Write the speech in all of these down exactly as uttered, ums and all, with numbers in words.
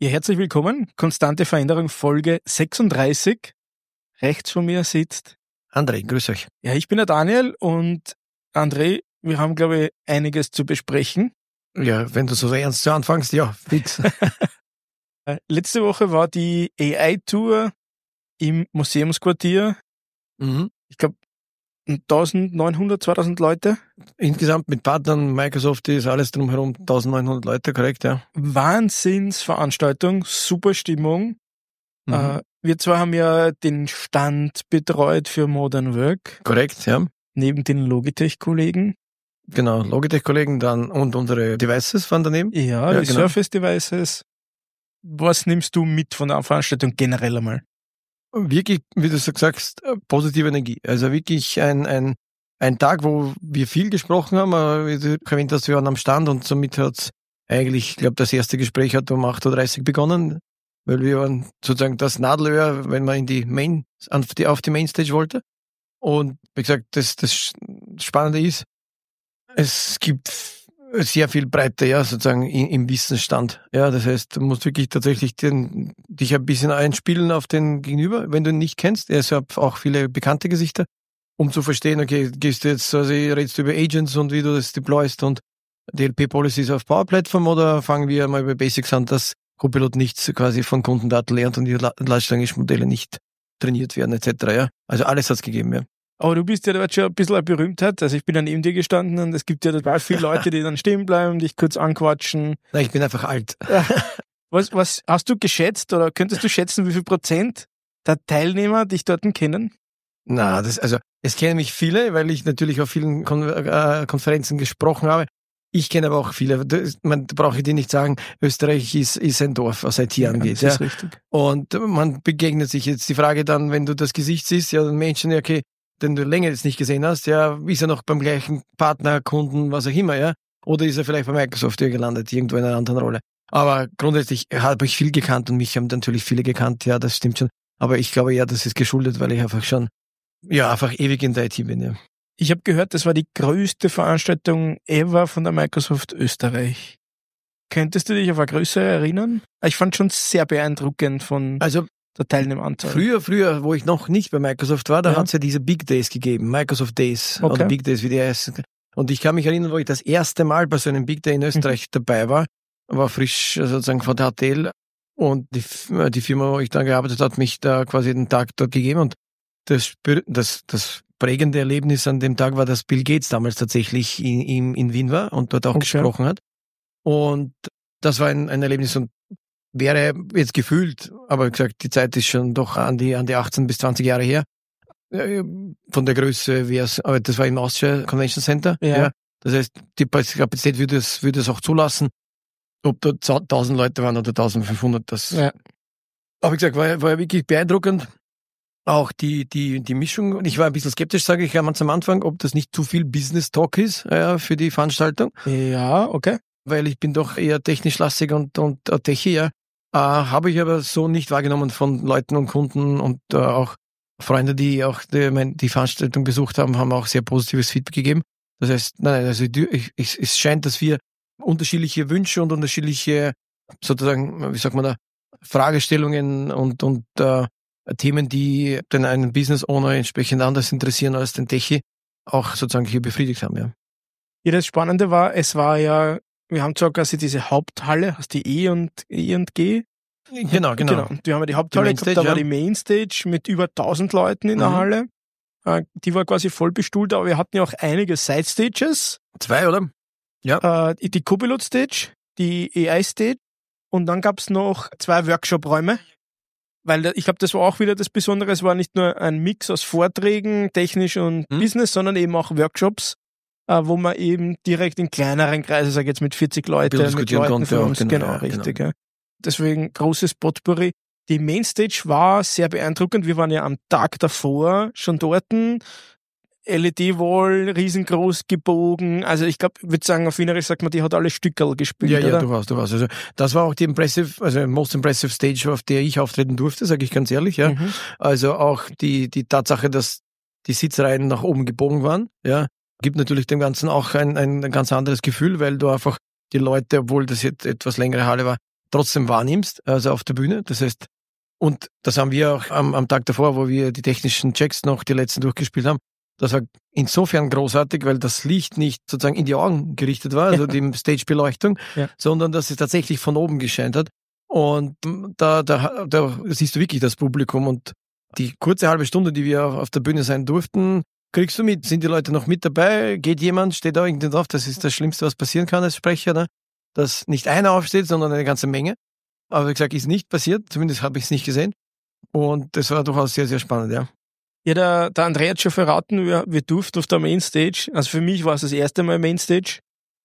Ja, herzlich willkommen. Konstante Veränderung, Folge sechsunddreißig. Rechts von mir sitzt André, grüß euch. Ja, ich bin der Daniel und André, wir haben, glaube ich, einiges zu besprechen. Ja, wenn du so ernst so anfängst, ja, fix. Letzte Woche war die A I-Tour im Museumsquartier. Mhm. Ich glaube, neunzehnhundert, zweitausend Leute. Insgesamt mit Partnern, Microsoft ist alles drumherum, neunzehnhundert Leute, korrekt, ja. Wahnsinnsveranstaltung, super Stimmung. Mhm. Äh, wir zwei haben ja den Stand betreut für Modern Work. Korrekt, ja. Neben den Logitech-Kollegen. Genau, Logitech-Kollegen dann und unsere Devices waren daneben. Ja, Ja, die genau. Surface-Devices. Was nimmst du mit von der Veranstaltung generell einmal? Wirklich, wie du so sagst, positive Energie. Also wirklich ein, ein, ein Tag, wo wir viel gesprochen haben. Aber wie du erwähnt hast, wir waren am Stand und somit hat's eigentlich, ich glaube, das erste Gespräch hat um acht Uhr dreißig begonnen, weil wir waren sozusagen das Nadelöhr, wenn man in die Main, auf die, auf die Mainstage wollte. Und wie gesagt, das, das Spannende ist, es gibt sehr viel Breite, ja, sozusagen in, im Wissensstand. Ja, das heißt, du musst wirklich tatsächlich den, dich ein bisschen einspielen auf den Gegenüber, wenn du ihn nicht kennst. Er hat auch viele bekannte Gesichter, um zu verstehen, okay, gehst du jetzt, also redest du über Agents und wie du das deployst und D L P-Policies auf Power Platform oder fangen wir mal bei Basics an, dass Copilot nichts quasi von Kundendaten lernt und die Large Language Modelle nicht trainiert werden, et cetera. Ja, also alles hat's gegeben, ja. Aber du bist ja dort schon ein bisschen eine Berühmtheit. Also ich bin ja neben dir gestanden und es gibt ja total viele Leute, die dann stehen bleiben, dich kurz anquatschen. Nein, ich bin einfach alt. Was, was hast du geschätzt oder könntest du schätzen, wie viel Prozent der Teilnehmer dich dort kennen? Na, das, also, es kennen mich viele, weil ich natürlich auf vielen Kon- äh, Konferenzen gesprochen habe. Ich kenne aber auch viele. Das, man brauche ich dir nicht sagen, Österreich ist, ist ein Dorf, was I T Ja, angeht. das ist Ja. richtig. Und man begegnet sich jetzt die Frage dann, wenn du das Gesicht siehst, ja, den Menschen, ja, okay, den du länger jetzt nicht gesehen hast, ja, ist er noch beim gleichen Partner, Kunden, was auch immer, ja? Oder ist er vielleicht bei Microsoft hier gelandet, irgendwo in einer anderen Rolle? Aber grundsätzlich habe ich viel gekannt und mich haben natürlich viele gekannt, ja, das stimmt schon. Aber ich glaube ja, das ist geschuldet, weil ich einfach schon, ja, einfach ewig in der I T bin, ja. Ich habe gehört, das war die größte Veranstaltung ever von der Microsoft Österreich. Könntest du dich auf eine größere erinnern? Ich fand schon sehr beeindruckend von Also, der Teilnehmeranzahl. Früher, früher, wo ich noch nicht bei Microsoft war, da Ja. hat's ja diese Big Days gegeben, Microsoft Days Okay. oder Big Days, wie die heißen. Und ich kann mich erinnern, wo ich das erste Mal bei so einem Big Day in Österreich dabei war, war frisch sozusagen von der H T L und die, F- die Firma, wo ich da gearbeitet habe, hat mich da quasi den Tag dort gegeben und das, spür- das, das prägende Erlebnis an dem Tag war, dass Bill Gates damals tatsächlich in, in, in Wien war und dort auch Okay. gesprochen hat. Und das war ein, ein Erlebnis und wäre jetzt gefühlt, aber wie gesagt, die Zeit ist schon doch an die, an die achtzehn bis zwanzig Jahre her. Äh, Von der Größe wäre es, aber das war im Austria Convention Center. Ja. Das heißt, die Kapazität würde es, würde es auch zulassen. Ob da tausend Leute waren oder eintausendfünfhundert, das. Ja. Aber wie gesagt, war, war wirklich beeindruckend. Auch die, die, die Mischung. Und ich war ein bisschen skeptisch, sage ich ganz am Anfang, ob das nicht zu viel Business Talk ist, äh, für die Veranstaltung. Ja, okay. Weil ich bin doch eher technisch lastig und, und äh, Techie, ja. Äh, habe ich aber so nicht wahrgenommen von Leuten und Kunden und äh, auch Freunde, die auch die, mein, die Veranstaltung besucht haben, haben auch sehr positives Feedback gegeben. Das heißt, nein, also ich, ich, es scheint, dass wir unterschiedliche Wünsche und unterschiedliche, sozusagen, wie sagt man da, Fragestellungen und, und äh, Themen, die den einen Business Owner entsprechend anders interessieren als den Techie, auch sozusagen hier befriedigt haben, ja. Ja, das Spannende war, es war ja, wir haben zwar quasi diese Haupthalle, hast die E und E und G. Genau, genau. Und wir haben ja die Haupthalle, Die gehabt, Mainstage, da war ja. die Mainstage mit über tausend Leuten in der Mhm. Halle. Äh, Die war quasi voll bestuhlt, aber wir hatten ja auch einige Side-Stages. Zwei, oder? Ja. Äh, Die Copilot-Stage, die A I-Stage und dann gab's noch zwei Workshop-Räume. Weil da- ich glaube, das war auch wieder das Besondere. Es war nicht nur ein Mix aus Vorträgen, technisch und Mhm. Business, sondern eben auch Workshops, äh, wo man eben direkt in kleineren Kreisen, sag ich jetzt mit vierzig Leute, bisschen mit diskutieren Leuten konnte von auch, uns, genau, genau, ja, richtig. genau. Ja. Deswegen großes Potpourri. Die Mainstage war sehr beeindruckend. Wir waren ja am Tag davor schon dort. L E D-Wall, riesengroß gebogen. Also ich glaube, ich würde sagen, auf Wienerisch sagt man, die hat alle Stückerl gespielt, Ja, ja, oder? du warst, du warst. Also das war auch die impressive, also most impressive Stage, auf der ich auftreten durfte, sage ich ganz ehrlich, ja. Mhm. Also auch die die Tatsache, dass die Sitzreihen nach oben gebogen waren, ja, gibt natürlich dem Ganzen auch ein, ein ganz anderes Gefühl, weil du einfach die Leute, obwohl das jetzt etwas längere Halle war, trotzdem wahrnimmst, also auf der Bühne. Das heißt, und das haben wir auch am, am Tag davor, wo wir die technischen Checks noch die letzten durchgespielt haben. Das war insofern großartig, weil das Licht nicht sozusagen in die Augen gerichtet war, also ja. die Stage-Beleuchtung, ja. sondern dass es tatsächlich von oben gescheint hat. Und da, da, da siehst du wirklich das Publikum und die kurze halbe Stunde, die wir auf der Bühne sein durften, kriegst du mit. Sind die Leute noch mit dabei? Geht jemand? Steht da irgendwie drauf? Das ist das Schlimmste, was passieren kann als Sprecher, ne? Dass nicht einer aufsteht, sondern eine ganze Menge. Aber wie gesagt, ist nicht passiert. Zumindest habe ich es nicht gesehen. Und das war durchaus sehr, sehr spannend, ja. Ja, der, der André hat schon verraten, wir, wir durften auf der Mainstage, also für mich war es das erste Mal Mainstage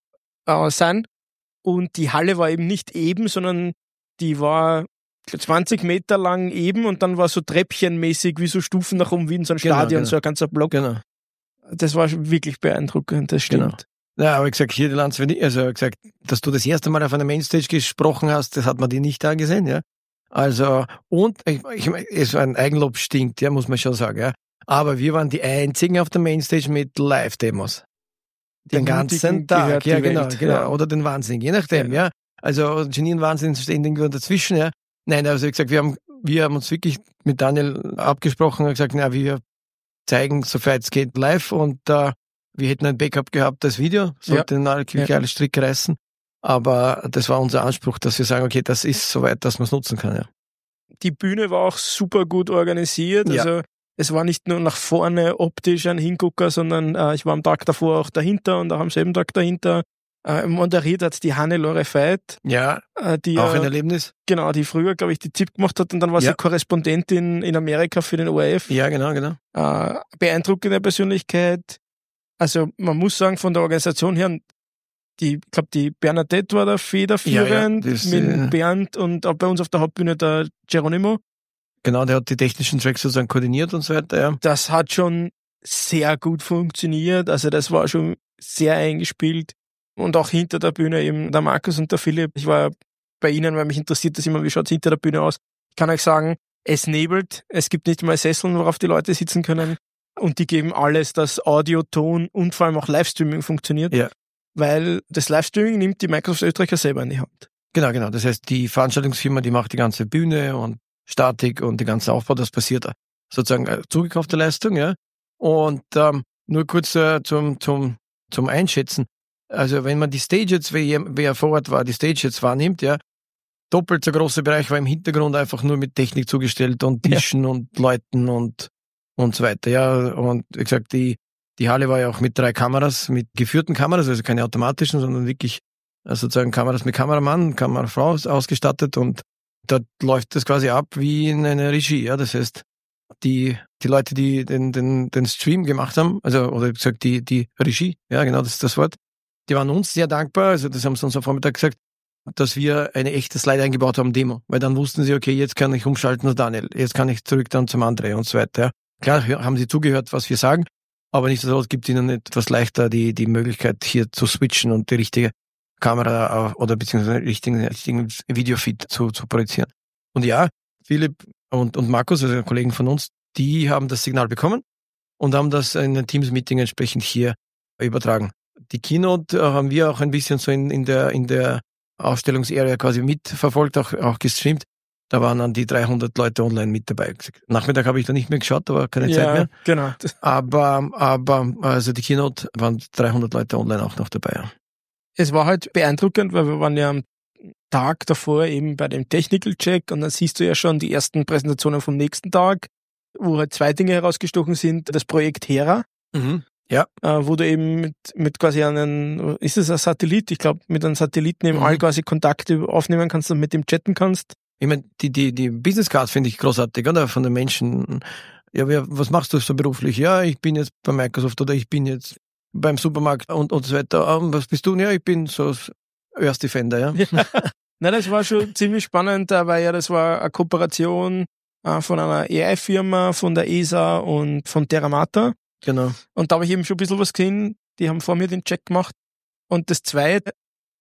äh, sein. Und die Halle war eben nicht eben, sondern die war zwanzig Meter lang eben und dann war so treppchenmäßig wie so Stufen nach oben wie in so einem Stadion, genau, genau. so ein ganzer Block. Genau. Das war wirklich beeindruckend, das stimmt. Genau. Ja, aber ich gesagt, hier die Lanz, also gesagt, dass du das erste Mal auf einer Mainstage gesprochen hast, das hat man dir nicht da gesehen, ja. Also, und ich, ich, es war ein Eigenlob stinkt, ja, muss man schon sagen, ja. Aber wir waren die einzigen auf der Mainstage mit Live-Demos. Den ganzen Tag, ja, genau, Welt, genau. Ja. Oder den Wahnsinn, je nachdem, ja. ja. Also, Genie und Wahnsinn stehen irgendwo dazwischen, ja. Nein, also, wie gesagt, wir haben, wir haben uns wirklich mit Daniel abgesprochen und gesagt, na, wir zeigen, soweit es geht, live und äh, wir hätten ein Backup gehabt, das Video, sollten ja. alle, ja. alle Stricke reißen. Aber das war unser Anspruch, dass wir sagen, okay, das ist soweit, dass man es nutzen kann, ja. Die Bühne war auch super gut organisiert, ja. also es war nicht nur nach vorne optisch ein Hingucker, sondern äh, ich war am Tag davor auch dahinter und auch am selben Tag dahinter. Äh, moderiert hat die Hannelore Veit. Ja, äh, die auch äh, ein Erlebnis. Genau, die früher, glaube ich, die Z I P gemacht hat und dann war ja. sie Korrespondentin in Amerika für den O R F. Ja, genau, genau. Äh, beeindruckende Persönlichkeit. Also man muss sagen, von der Organisation her, die, ich glaube, die Bernadette war da federführend, ja, ja, das, mit äh, Bernd und auch bei uns auf der Hauptbühne der Geronimo. Genau, der hat die technischen Tracks sozusagen koordiniert und so weiter, ja. Das hat schon sehr gut funktioniert, also das war schon sehr eingespielt. Und auch hinter der Bühne eben der Markus und der Philipp. Ich war bei ihnen, weil mich interessiert das immer, wie schaut es hinter der Bühne aus. Ich kann euch sagen, es nebelt, es gibt nicht mal Sesseln, worauf die Leute sitzen können. Und die geben alles, dass Audio, Ton und vor allem auch Livestreaming funktioniert. Ja. Weil das Livestreaming nimmt die Microsoft Österreicher selber in die Hand. Genau, genau. Das heißt, die Veranstaltungsfirma, die macht die ganze Bühne und Statik und den ganzen Aufbau, das passiert sozusagen äh, zugekaufte Leistung, ja. Und ähm, nur kurz äh, zum, zum, zum Einschätzen. Also wenn man die Stage jetzt, wer, wer vor Ort war, die Stage jetzt wahrnimmt, ja, doppelt so großer Bereich war im Hintergrund einfach nur mit Technik zugestellt und Tischen ja. und Leuten und und so weiter, ja. Und wie gesagt, die die Halle war ja auch mit drei Kameras, mit geführten Kameras, also keine automatischen, sondern wirklich also sozusagen Kameras mit Kameramann, Kamerafrau ausgestattet und dort läuft das quasi ab wie in einer Regie, ja. Das heißt, die die Leute, die den den den Stream gemacht haben, also oder wie gesagt die die Regie, ja genau, das ist das Wort. Die waren uns sehr dankbar, also das haben sie uns am Vormittag gesagt, dass wir eine echte Slide eingebaut haben, Demo. Weil dann wussten sie, okay, jetzt kann ich umschalten zu Daniel, jetzt kann ich zurück dann zum André und so weiter. Ja. Klar haben sie zugehört, was wir sagen, aber nichtsdestotrotz gibt es ihnen etwas leichter die die Möglichkeit, hier zu switchen und die richtige Kamera oder beziehungsweise den richtigen, richtigen Videofeed zu, zu projizieren. Und ja, Philipp und, und Markus, also Kollegen von uns, die haben das Signal bekommen und haben das in einem Teams-Meeting entsprechend hier übertragen. Die Keynote haben wir auch ein bisschen so in, in der in der Ausstellungsarea quasi mitverfolgt, auch, auch gestreamt. Da waren dann die dreihundert Leute online mit dabei. Nachmittag habe ich da nicht mehr geschaut, aber keine ja, Zeit mehr. Genau. Aber, aber also die Keynote waren dreihundert Leute online auch noch dabei. Ja. Es war halt beeindruckend, weil wir waren ja am Tag davor eben bei dem Technical Check und dann siehst du ja schon die ersten Präsentationen vom nächsten Tag, wo halt zwei Dinge herausgestochen sind. Das Projekt Hera. Mhm. Ja. Äh, wo du eben mit, mit quasi einen, ist es ein Satellit? Ich glaube, mit einem Satelliten eben mhm. all quasi Kontakte aufnehmen kannst und mit dem chatten kannst. Ich meine, die, die, die Business Cards finde ich großartig, oder? Von den Menschen. Ja, wer, was machst du so beruflich? Ja, ich bin jetzt bei Microsoft oder ich bin jetzt beim Supermarkt und, und so weiter. Und was bist du? Ja, ich bin so Earth Defender, ja. ja. Nein, das war schon ziemlich spannend, weil ja das war eine Kooperation äh, von einer A I-Firma, von der E S A und von Terramata. Genau. Und da habe ich eben schon ein bisschen was gesehen. Die haben vor mir den Check gemacht. Und das Zweite,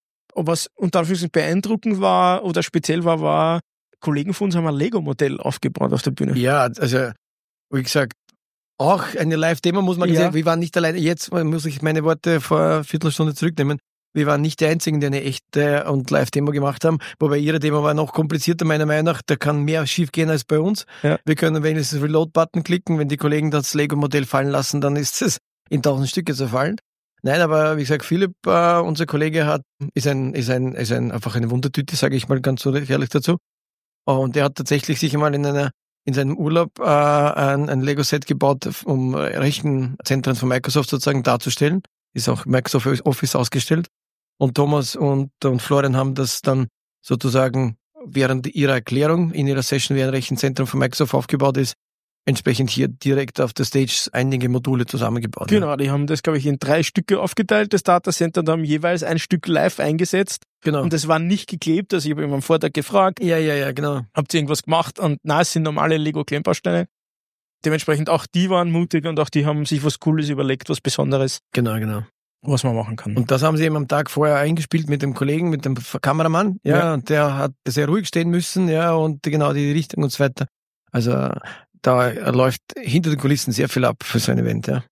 was unter Anführungszeichen beeindruckend war oder speziell war, war, Kollegen von uns haben ein Lego-Modell aufgebaut auf der Bühne. Ja, also, wie gesagt, auch eine Live-Demo muss man ja. sagen, wir waren nicht alleine. Jetzt muss ich meine Worte vor einer Viertelstunde zurücknehmen. Wir waren nicht die Einzigen, die eine echte und Live-Demo gemacht haben, wobei ihre Demo war noch komplizierter, meiner Meinung nach. Da kann mehr schief gehen als bei uns. Ja. Wir können wenigstens Reload-Button klicken. Wenn die Kollegen das Lego-Modell fallen lassen, dann ist es in tausend Stücke zerfallen. Nein, aber wie gesagt, Philipp, äh, unser Kollege, hat ist ein ist ein ist ein einfach eine Wundertüte, sage ich mal ganz so ehrlich dazu. Und er hat tatsächlich sich einmal in einer in seinem Urlaub äh, ein, ein Lego-Set gebaut, um Rechenzentren von Microsoft sozusagen darzustellen. Ist auch Microsoft Office ausgestellt. Und Thomas und, und Florian haben das dann sozusagen während ihrer Erklärung in ihrer Session, wie ein Rechenzentrum von Microsoft aufgebaut ist, entsprechend hier direkt auf der Stage einige Module zusammengebaut. Genau, die haben das, glaube ich, in drei Stücke aufgeteilt, das Datacenter, und haben jeweils ein Stück live eingesetzt. Genau. Und das war nicht geklebt, also ich habe ihn am Vortag gefragt, Ja, ja, ja, genau. habt ihr irgendwas gemacht? Und nein, es sind normale Lego-Klemmbausteine. Dementsprechend auch die waren mutig und auch die haben sich was Cooles überlegt, was Besonderes, Genau, genau. was man machen kann. Und das haben sie eben am Tag vorher eingespielt mit dem Kollegen, mit dem Kameramann. Ja, Ja. und der hat sehr ruhig stehen müssen, ja, und genau die Richtung und so weiter. Also da läuft hinter den Kulissen sehr viel ab für so ein Event, ja.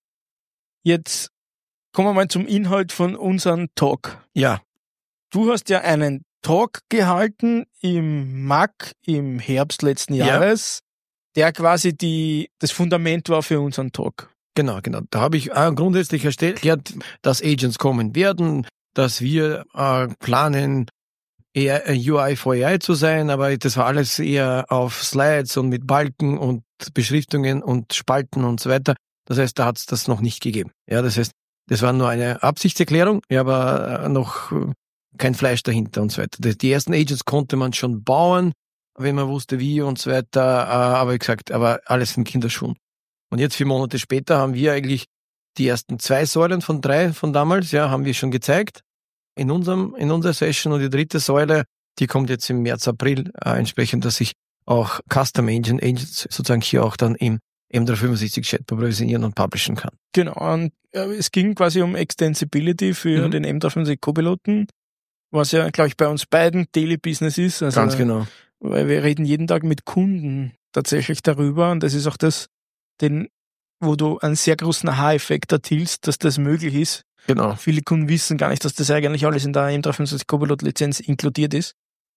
Jetzt kommen wir mal zum Inhalt von unserem Talk. Ja, Du hast ja einen Talk gehalten im M A C im Herbst letzten Ja. Jahres, der quasi die, das Fundament war für unseren Talk. genau, genau. Da habe ich äh, grundsätzlich erklärt, dass Agents kommen werden, dass wir äh, planen, eher ein U I for A I zu sein, aber das war alles eher auf Slides und mit Balken und Beschriftungen und Spalten und so weiter. Das heißt, da hat es das noch nicht gegeben. Ja, das heißt, das war nur eine Absichtserklärung, ja, aber äh, noch äh, kein Fleisch dahinter und so weiter. Die, die ersten Agents konnte man schon bauen, wenn man wusste wie und so weiter, äh, aber wie gesagt, aber alles in Kinderschuhen. Und jetzt vier Monate später haben wir eigentlich die ersten zwei Säulen von drei von damals, ja, haben wir schon gezeigt in unserem, in unserer Session, und die dritte Säule, die kommt jetzt im März, April, äh, entsprechend, dass ich auch Custom Agent, Agents sozusagen hier auch dann im M dreihundertfünfundsechzig Chat provisionieren und publishen kann. Genau, und äh, es ging quasi um Extensibility für Mhm. den M dreihundertfünfundsechzig Co-Piloten, was ja, glaube ich, bei uns beiden Daily Business ist. Also, Ganz genau. Weil wir reden jeden Tag mit Kunden tatsächlich darüber, und das ist auch das, den, wo du einen sehr großen Aha-Effekt erzielst, dass das möglich ist. Genau. Viele Kunden wissen gar nicht, dass das eigentlich alles in der M dreihundertfünfundsechzig Co-Pilot-Lizenz inkludiert ist.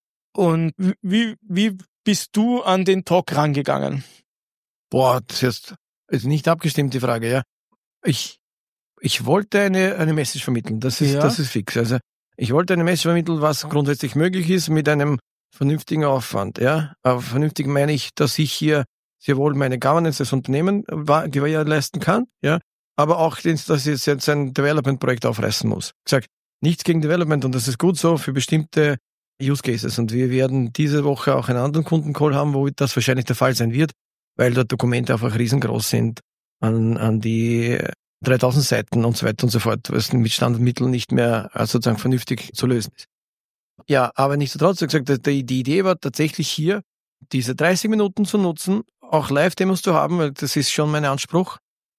Und wie, wie bist du an den Talk rangegangen? Boah, das ist, ist nicht abgestimmt, die Frage, ja. Ich, ich wollte eine, eine Message vermitteln. Das ist, Ja. das ist fix. Also, ich wollte eine Message vermitteln, was grundsätzlich möglich ist mit einem vernünftigen Aufwand, ja. Aber vernünftig meine ich, dass ich hier sehr wohl meine Governance des Unternehmens Gewähr leisten kann, ja. Aber auch, dass ich jetzt ein Development-Projekt aufreißen muss. Ich sag, nichts gegen Development, und das ist gut so für bestimmte Use Cases. Und wir werden diese Woche auch einen anderen Kundencall haben, wo das wahrscheinlich der Fall sein wird, weil dort Dokumente einfach riesengroß sind an, an die dreitausend Seiten und so weiter und so fort, was mit Standardmitteln nicht mehr äh, sozusagen vernünftig zu lösen ist. Ja, aber nichtsdestotrotz, ich gesagt, die, die Idee war tatsächlich hier, diese dreißig Minuten zu nutzen, auch Live-Demos zu haben, weil das ist schon mein Anspruch,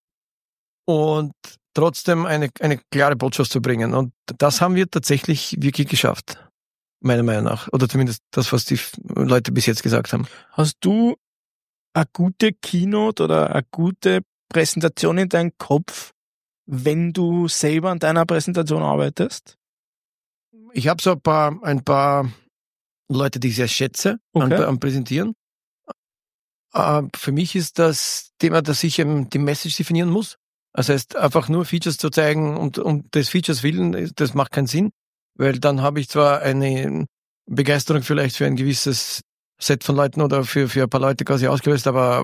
und trotzdem eine, eine klare Botschaft zu bringen. Und das haben wir tatsächlich wirklich geschafft, meiner Meinung nach. Oder zumindest das, was die Leute bis jetzt gesagt haben. Hast du eine gute Keynote oder eine gute Präsentation in deinem Kopf, wenn du selber an deiner Präsentation arbeitest? Ich habe so ein paar, ein paar Leute, die ich sehr schätze, Okay. am, am Präsentieren. Äh, für mich ist das Thema, dass ich eben die Message definieren muss. Das heißt, einfach nur Features zu zeigen und um des Features willen, das macht keinen Sinn, weil dann habe ich zwar eine Begeisterung vielleicht für ein gewisses Set von Leuten oder für, für ein paar Leute quasi ausgelöst, aber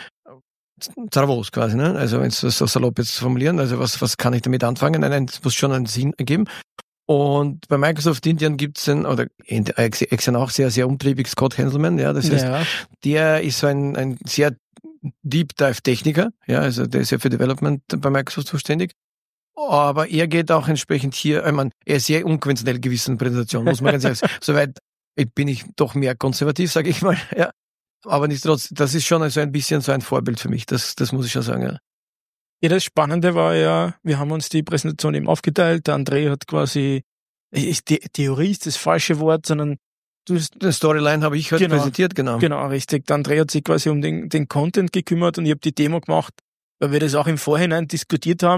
Zaravos quasi, ne? Also wenn es so salopp jetzt formulieren, also was, was kann ich damit anfangen? Nein, nein, das muss schon einen Sinn ergeben. Und bei Microsoft Indian gibt's einen, oder Exxon auch sehr, sehr umtriebig, Scott Hanselman, ja, das heißt, Ja. der ist so ein, ein sehr Deep Dive Techniker, ja, also der ist ja für Development bei Microsoft zuständig. Aber er geht auch entsprechend hier, ich meine, er ist sehr unkonventionell gewissen Präsentationen, muss man ganz ehrlich sagen. Soweit bin ich doch mehr konservativ, sage ich mal, ja. Aber nichtsdestotrotz, das ist schon so ein bisschen so ein Vorbild für mich, das, das muss ich schon sagen, ja. Ja, das Spannende war ja, wir haben uns die Präsentation eben aufgeteilt. Der André hat quasi, ich, die, Theorie ist das falsche Wort, sondern du hast, Die Storyline habe ich heute Genau. präsentiert, genau. genau, richtig. Der André hat sich quasi um den, den Content gekümmert und ich habe die Demo gemacht, weil wir das auch im Vorhinein diskutiert haben.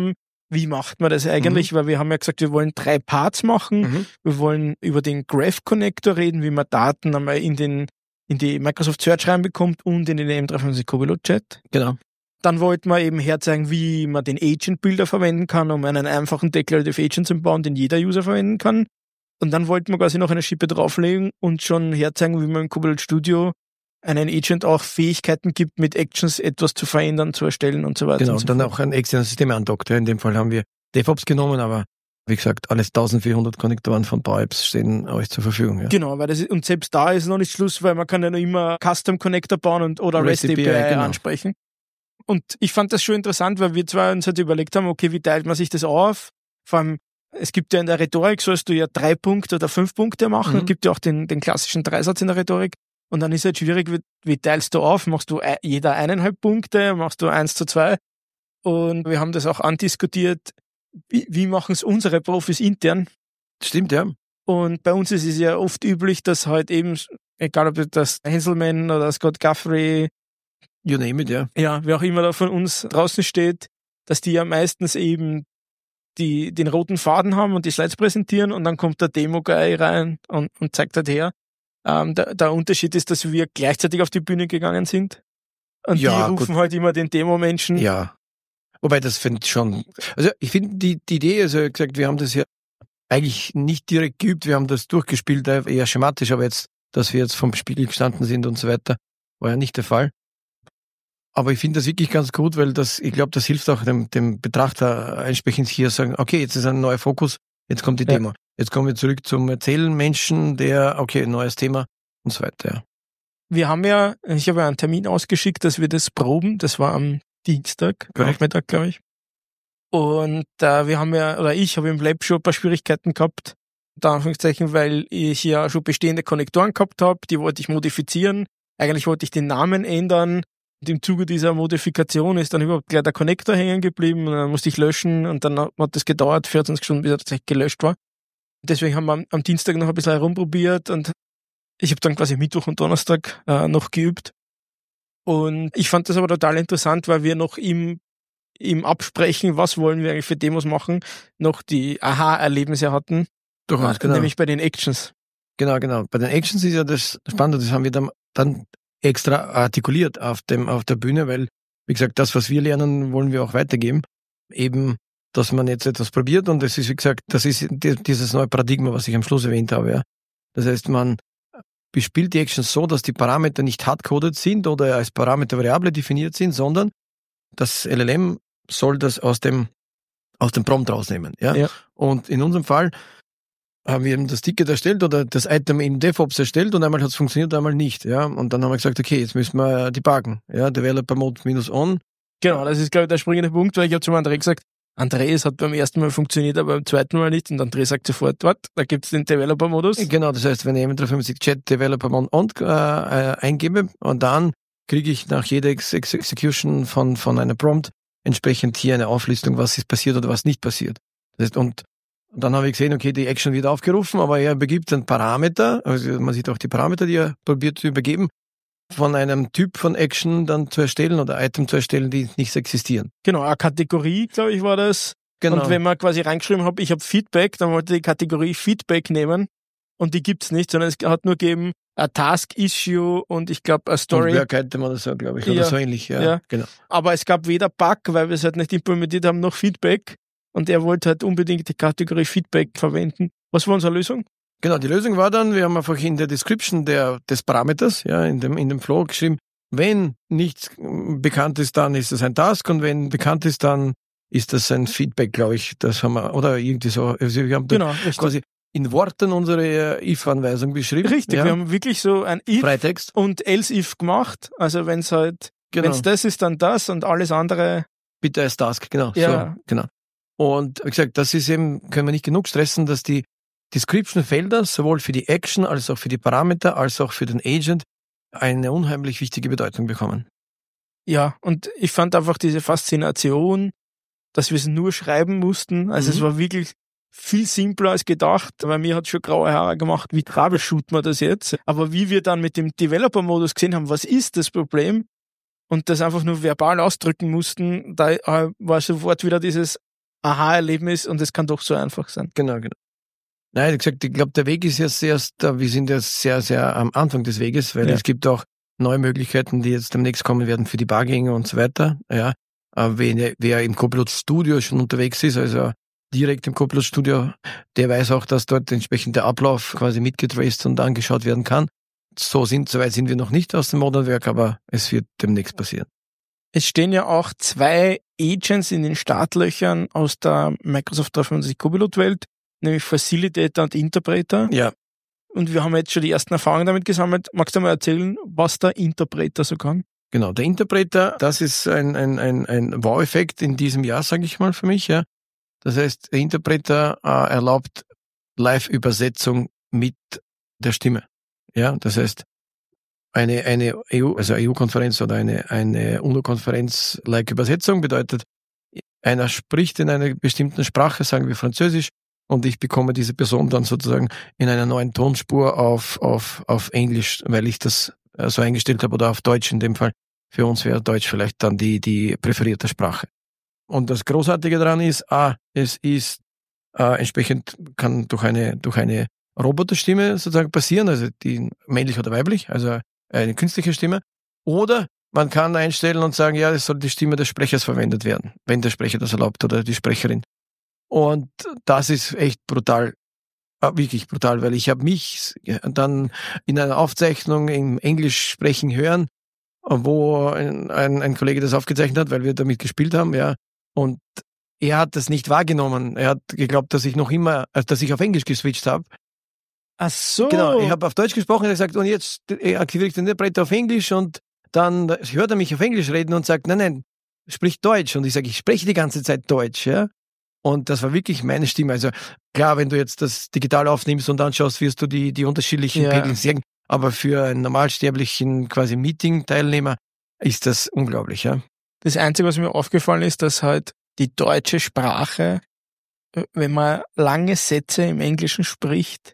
wie macht man das eigentlich? Mhm. Weil wir haben ja gesagt, wir wollen drei Parts machen. Mhm. Wir wollen über den Graph Connector reden, wie man Daten einmal in den in die Microsoft Search reinbekommt und in den M drei fünfundfünfzig Copilot Chat. Genau. Dann wollten wir eben herzeigen, wie man den Agent-Builder verwenden kann, um einen einfachen Declarative Agent zu bauen, den jeder User verwenden kann. Und dann wollten wir quasi noch eine Schippe drauflegen und schon herzeigen, wie man im Copilot Studio einen Agent auch Fähigkeiten gibt, mit Actions etwas zu verändern, zu erstellen und so weiter. Genau, und so dann fort. auch ein externes System andockt. In dem Fall haben wir DevOps genommen, aber wie gesagt, alles eintausendvierhundert Konnektoren von Power Apps stehen euch zur Verfügung. Ja. Genau, weil das ist, und selbst da ist noch nicht Schluss, weil man kann ja noch immer Custom Connector bauen und, oder REST A P I, REST A P I genau. ansprechen. Und ich fand das schon interessant, weil wir zwei uns halt überlegt haben, okay, wie teilt man sich das auf? Vor allem, es gibt ja in der Rhetorik, sollst du ja drei Punkte oder fünf Punkte machen. Mhm. Es gibt ja auch den, den klassischen Dreisatz in der Rhetorik. Und dann ist es halt schwierig, wie, wie teilst du auf? Machst du jeder eineinhalb Punkte? Machst du eins zu zwei? Und wir haben das auch andiskutiert. Wie, wie machen es unsere Profis intern? Stimmt, ja. Und bei uns ist es ja oft üblich, dass halt eben, egal ob das Henselmann oder Scott Guthrie, you name it, ja. Ja, wer auch immer da von uns draußen steht, dass die ja meistens eben die, den roten Faden haben und die Slides präsentieren und dann kommt der Demo-Guy rein und, und zeigt halt her. Ähm, der, der Unterschied ist, dass wir gleichzeitig auf die Bühne gegangen sind. Und ja, die rufen gut. halt immer den Demo-Menschen. Ja. Wobei das finde ich schon, also ich finde die, die Idee, also wie gesagt, wir haben das ja eigentlich nicht direkt geübt, wir haben das durchgespielt, eher schematisch, aber jetzt, dass wir jetzt vom Spiegel gestanden sind und so weiter, war ja nicht der Fall. Aber ich finde das wirklich ganz gut, weil das, ich glaube, das hilft auch dem, dem Betrachter entsprechend hier sagen, okay, jetzt ist ein neuer Fokus, jetzt kommt die ja. Demo. Jetzt kommen wir zurück zum Erzählen Menschen, der, okay, neues Thema und so weiter, ja. Wir haben ja, ich habe ja einen Termin ausgeschickt, dass wir das proben, das war am Dienstag, Nachmittag, glaube ich. Und äh, wir haben ja, oder ich habe im Lab schon ein paar Schwierigkeiten gehabt, unter Anführungszeichen, weil ich ja schon bestehende Konnektoren gehabt habe, die wollte ich modifizieren. Eigentlich wollte ich den Namen ändern. Und im Zuge dieser Modifikation ist dann überhaupt gleich der Konnektor hängen geblieben und dann musste ich löschen und dann hat das gedauert, vierzehn Stunden, bis er tatsächlich gelöscht war. Deswegen haben wir am, am Dienstag noch ein bisschen herumprobiert und ich habe dann quasi Mittwoch und Donnerstag äh, noch geübt. Und ich fand das aber total interessant, weil wir noch im, im Absprechen, was wollen wir eigentlich für Demos machen, noch die Aha-Erlebnisse hatten. Durchaus, genau. Nämlich bei den Actions. Genau, genau. Bei den Actions ist ja das Spannende, das haben wir dann, dann extra artikuliert auf dem, auf der Bühne, weil, wie gesagt, das, was wir lernen, wollen wir auch weitergeben. Eben, dass man jetzt etwas probiert und das ist, wie gesagt, das ist dieses neue Paradigma, was ich am Schluss erwähnt habe, ja. Das heißt, man bespielt die Actions so, dass die Parameter nicht hardcoded sind oder als Parametervariable definiert sind, sondern das L L M soll das aus dem, aus dem Prompt rausnehmen, ja. ja. Und in unserem Fall haben wir eben das Ticket erstellt oder das Item in DevOps erstellt und einmal hat es funktioniert, einmal nicht, ja. Und dann haben wir gesagt, okay, jetzt müssen wir debuggen, ja. Developer Mode minus on. Genau, das ist, glaube ich, der springende Punkt, weil ich habe zum André gesagt, André, es hat beim ersten Mal funktioniert, aber beim zweiten Mal nicht. Und André sagt sofort, was, da gibt's den Developer-Modus. Genau, das heißt, wenn ich M drei fünfundfünfzig Chat Developer Mode on äh, eingebe und dann kriege ich nach jeder Ex Ex Execution von, von einer Prompt entsprechend hier eine Auflistung, was ist passiert oder was nicht passiert. Das heißt, und Und dann habe ich gesehen, okay, die Action wird aufgerufen, aber er begibt einen Parameter, also man sieht auch die Parameter, die er probiert zu übergeben, von einem Typ von Action dann zu erstellen oder Item zu erstellen, die nicht existieren. Genau, eine Kategorie, glaube ich, war das. Genau. Und wenn man quasi reingeschrieben hat, ich habe Feedback, dann wollte die Kategorie Feedback nehmen und die gibt's nicht, sondern es hat nur gegeben ein Task-Issue und ich glaube eine Story. Und Work-Item oder so, glaube ich, oder ja, so ähnlich, ja, ja. Genau. Aber es gab weder Bug, weil wir es halt nicht implementiert haben, noch Feedback. Und er wollte halt unbedingt die Kategorie Feedback verwenden. Was war unsere Lösung? Genau, die Lösung war dann, wir haben einfach in der Description der, des Parameters, ja, in dem, in dem Flow geschrieben, wenn nichts bekannt ist, dann ist das ein Task und wenn bekannt ist, dann ist das ein Feedback, glaube ich. Das haben wir, oder irgendwie so. Also wir haben genau, quasi in Worten unsere if-Anweisung beschrieben. Richtig, ja. Wir haben wirklich so ein if Freitext und else if gemacht. Also wenn es halt, genau. wenn es das ist, dann das und alles andere. Bitte als Task, genau. Ja. So, genau. Und wie gesagt, das ist eben, können wir nicht genug stressen, dass die Description-Felder sowohl für die Action als auch für die Parameter als auch für den Agent eine unheimlich wichtige Bedeutung bekommen. Ja, und ich fand einfach diese Faszination, dass wir es nur schreiben mussten. Also mhm. es war wirklich viel simpler als gedacht, weil mir hat schon graue Haare gemacht, wie troubleshoot man das jetzt. Aber wie wir dann mit dem Developer-Modus gesehen haben, was ist das Problem? Und das einfach nur verbal ausdrücken mussten, da war sofort wieder dieses Aha-Erlebnis und es kann doch so einfach sein. Genau, genau. Nein, wie gesagt, ich glaube, der Weg ist jetzt erst, wir sind jetzt sehr, sehr am Anfang des Weges, weil Ja. es gibt auch neue Möglichkeiten, die jetzt demnächst kommen werden für die Bargänger und so weiter. Ja, wer, wer im Copilot-Studio schon unterwegs ist, also direkt im Copilot-Studio, der weiß auch, dass dort entsprechend der Ablauf quasi mitgetraced und angeschaut werden kann. So sind, soweit sind wir noch nicht aus dem Modern Work, aber es wird demnächst passieren. Es stehen ja auch zwei Agents in den Startlöchern aus der Microsoft dreihundertfünfundsiebzig Copilot-Welt, nämlich Facilitator und Interpreter. Ja. Und wir haben jetzt schon die ersten Erfahrungen damit gesammelt. Magst du mal erzählen, was der Interpreter so kann? Genau, der Interpreter, das ist ein, ein, ein, ein Wow-Effekt in diesem Jahr, sage ich mal für mich. Ja. Das heißt, der Interpreter äh, erlaubt Live-Übersetzung mit der Stimme. Ja, das heißt, eine, eine E U, also E U-Konferenz oder eine, eine UNO-Konferenz-like Übersetzung bedeutet, einer spricht in einer bestimmten Sprache, sagen wir Französisch, und ich bekomme diese Person dann sozusagen in einer neuen Tonspur auf, auf, auf Englisch, weil ich das so eingestellt habe, oder auf Deutsch in dem Fall. Für uns wäre Deutsch vielleicht dann die, die präferierte Sprache. Und das Großartige daran ist, ah, es ist äh, entsprechend, kann durch eine, durch eine Roboterstimme sozusagen passieren, also die männlich oder weiblich, also eine künstliche Stimme. Oder man kann einstellen und sagen, ja, es soll die Stimme des Sprechers verwendet werden, wenn der Sprecher das erlaubt oder die Sprecherin. Und das ist echt brutal, wirklich brutal, weil ich habe mich dann in einer Aufzeichnung im Englisch sprechen hören, wo ein, ein, ein Kollege das aufgezeichnet hat, weil wir damit gespielt haben, ja. Und er hat das nicht wahrgenommen. Er hat geglaubt, dass ich noch immer, also dass ich auf Englisch geswitcht habe. Ach so. Genau, ich habe auf Deutsch gesprochen, er hat gesagt, und jetzt aktiviere ich den Interpreter auf Englisch, und dann hört er mich auf Englisch reden und sagt, nein, nein, sprich Deutsch. Und ich sage, ich spreche die ganze Zeit Deutsch, ja. Und das war wirklich meine Stimme. Also klar, wenn du jetzt das digital aufnimmst und anschaust, wirst du die, die unterschiedlichen Ja. Pegel sehen. Aber für einen normalsterblichen quasi Meeting-Teilnehmer ist das unglaublich, ja. Das Einzige, was mir aufgefallen ist, dass halt die deutsche Sprache, wenn man lange Sätze im Englischen spricht,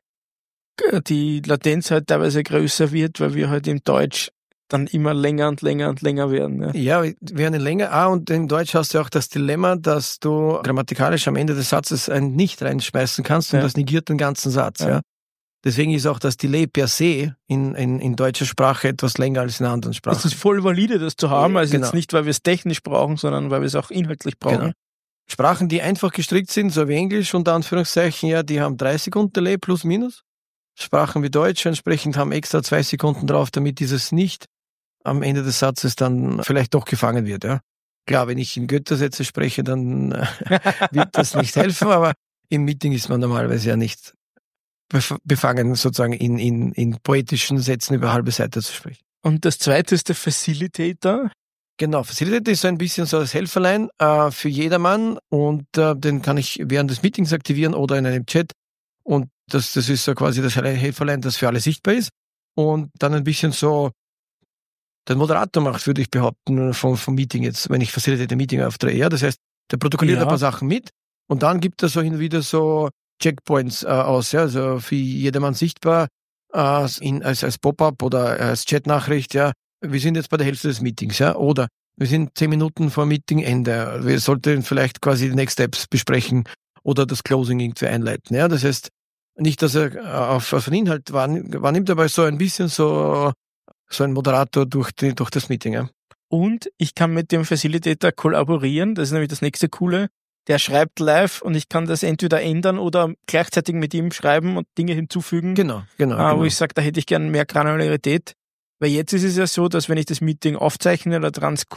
die Latenz halt teilweise größer wird, weil wir halt im Deutsch dann immer länger und länger und länger werden. Ja, ja, werden länger. Ah, und in Deutsch hast du auch das Dilemma, dass du grammatikalisch am Ende des Satzes ein Nicht reinschmeißen kannst, und ja. das negiert den ganzen Satz. Ja. Ja. Deswegen ist auch das Delay per se in, in, in deutscher Sprache etwas länger als in anderen Sprachen. Es ist voll valide, das zu haben. Also genau. Jetzt nicht, weil wir es technisch brauchen, sondern weil wir es auch inhaltlich brauchen. Genau. Sprachen, die einfach gestrickt sind, so wie Englisch unter Anführungszeichen, ja, die haben drei Sekunden Delay plus minus. Sprachen wie Deutsch entsprechend haben extra zwei Sekunden drauf, damit dieses Nicht am Ende des Satzes dann vielleicht doch gefangen wird. Ja. Klar, wenn ich in Goethe-Sätze spreche, dann äh, wird das nicht helfen, aber im Meeting ist man normalerweise ja nicht befangen, sozusagen in, in, in poetischen Sätzen über halbe Seite zu sprechen. Und das zweite ist der Facilitator. Genau, Facilitator ist so ein bisschen so das Helferlein äh, für jedermann, und äh, den kann ich während des Meetings aktivieren oder in einem Chat, und das, das ist so quasi das Helferlein, das für alle sichtbar ist, und dann ein bisschen so den Moderator macht, würde ich behaupten, vom, vom Meeting jetzt, wenn ich Facilitator Meeting aufdrehe. Ja, das heißt, der protokolliert ja. ein paar Sachen mit, und dann gibt er so hin und wieder so Checkpoints äh, aus, ja, also für jedermann sichtbar, äh, in, als, als Pop-up oder als Chatnachricht, ja, wir sind jetzt bei der Hälfte des Meetings, ja, oder wir sind zehn Minuten vor Meetingende, wir sollten vielleicht quasi die Next Steps besprechen oder das Closing irgendwie einleiten, ja, das heißt, nicht, dass er auf, auf den Inhalt wahrnimmt, aber so ein bisschen so, so ein Moderator durch, die, durch das Meeting, ja. Und ich kann mit dem Facilitator kollaborieren, das ist nämlich das nächste Coole. Der schreibt live und ich kann das entweder ändern oder gleichzeitig mit ihm schreiben und Dinge hinzufügen. Genau, genau. Äh, genau. Wo ich sage, da hätte ich gern mehr Granularität. Weil jetzt ist es ja so, dass wenn ich das Meeting aufzeichne oder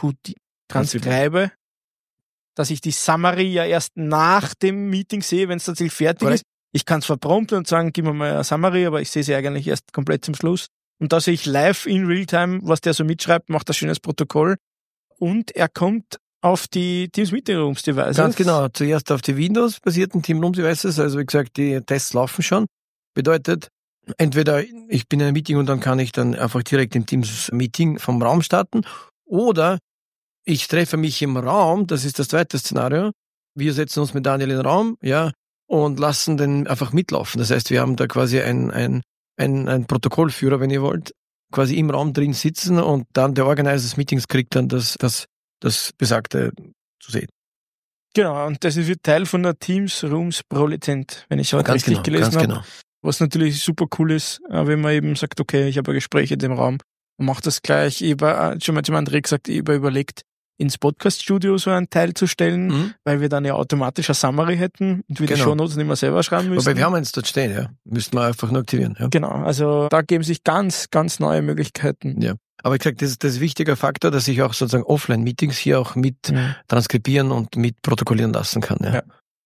transkribe, dass ich die Summary ja erst nach dem Meeting sehe, wenn es tatsächlich fertig Correct. ist. Ich kann es verprompten und sagen, gib mir mal eine Summary, aber ich sehe sie eigentlich erst komplett zum Schluss. Und da sehe ich live in Realtime, was der so mitschreibt, macht ein schönes Protokoll. Und er kommt auf die Teams Meeting Rooms Devices. Ganz genau. Zuerst auf die Windows-basierten Team Room Devices. Also wie gesagt, die Tests laufen schon. Bedeutet, entweder ich bin in einem Meeting und dann kann ich dann einfach direkt im Teams Meeting vom Raum starten, oder ich treffe mich im Raum. Das ist das zweite Szenario. Wir setzen uns mit Daniel in den Raum, ja, und lassen den einfach mitlaufen. Das heißt, wir haben da quasi ein, ein, ein, ein Protokollführer, wenn ihr wollt, quasi im Raum drin sitzen, und dann der Organizer des Meetings kriegt dann das, das das Besagte zu sehen. Genau, und das wird Teil von der Teams Rooms pro Lizenz, wenn ich es heute Ganz richtig genau, gelesen ganz habe. genau. Was natürlich super cool ist, äh, wenn man eben sagt, okay, ich habe ein Gespräch in dem Raum und mache das gleich. Ich habe schon mal zum André gesagt, ich habe überlegt, ins Podcast-Studio so einen Teil zu stellen, Mhm. weil wir dann ja automatisch eine Summary hätten und wir Genau. die Shownotes nicht mehr selber schreiben müssen. Wobei wir haben eins dort stehen, ja. Müssten wir einfach nur aktivieren, ja. Genau, also da geben sich ganz, ganz neue Möglichkeiten. Ja. Aber ich gesagt, das, das ist ein wichtiger Faktor, dass ich auch sozusagen Offline-Meetings hier auch mit Mhm. transkribieren und mit protokollieren lassen kann, ja. Ja.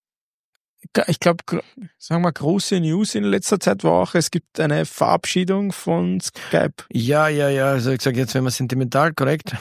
Ich glaube, sagen wir, große News in letzter Zeit war auch, es gibt eine Verabschiedung von Skype. Ja, ja, ja, also ich sage jetzt, wenn man sentimental, korrekt.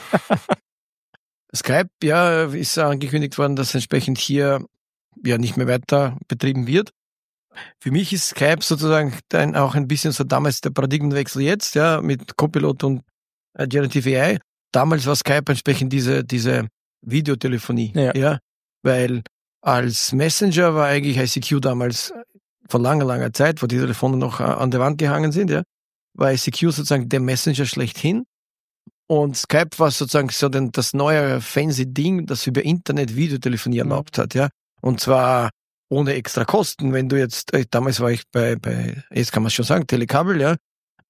Skype, ja, ist angekündigt worden, dass entsprechend hier ja nicht mehr weiter betrieben wird. Für mich ist Skype sozusagen dann auch ein bisschen so damals der Paradigmenwechsel jetzt, ja, mit Copilot und äh, Generative A I. Damals war Skype entsprechend diese, diese Videotelefonie, Ja. ja, weil als Messenger war eigentlich I C Q damals vor langer, langer Zeit, wo die Telefone noch an der Wand gehangen sind, ja, war I C Q sozusagen der Messenger schlechthin. Und Skype war sozusagen so denn das neue fancy Ding, das über Internet Videotelefonie erlaubt hat, ja. Und zwar ohne extra Kosten, wenn du jetzt, damals war ich bei, bei, jetzt kann man schon sagen, Telekabel, ja.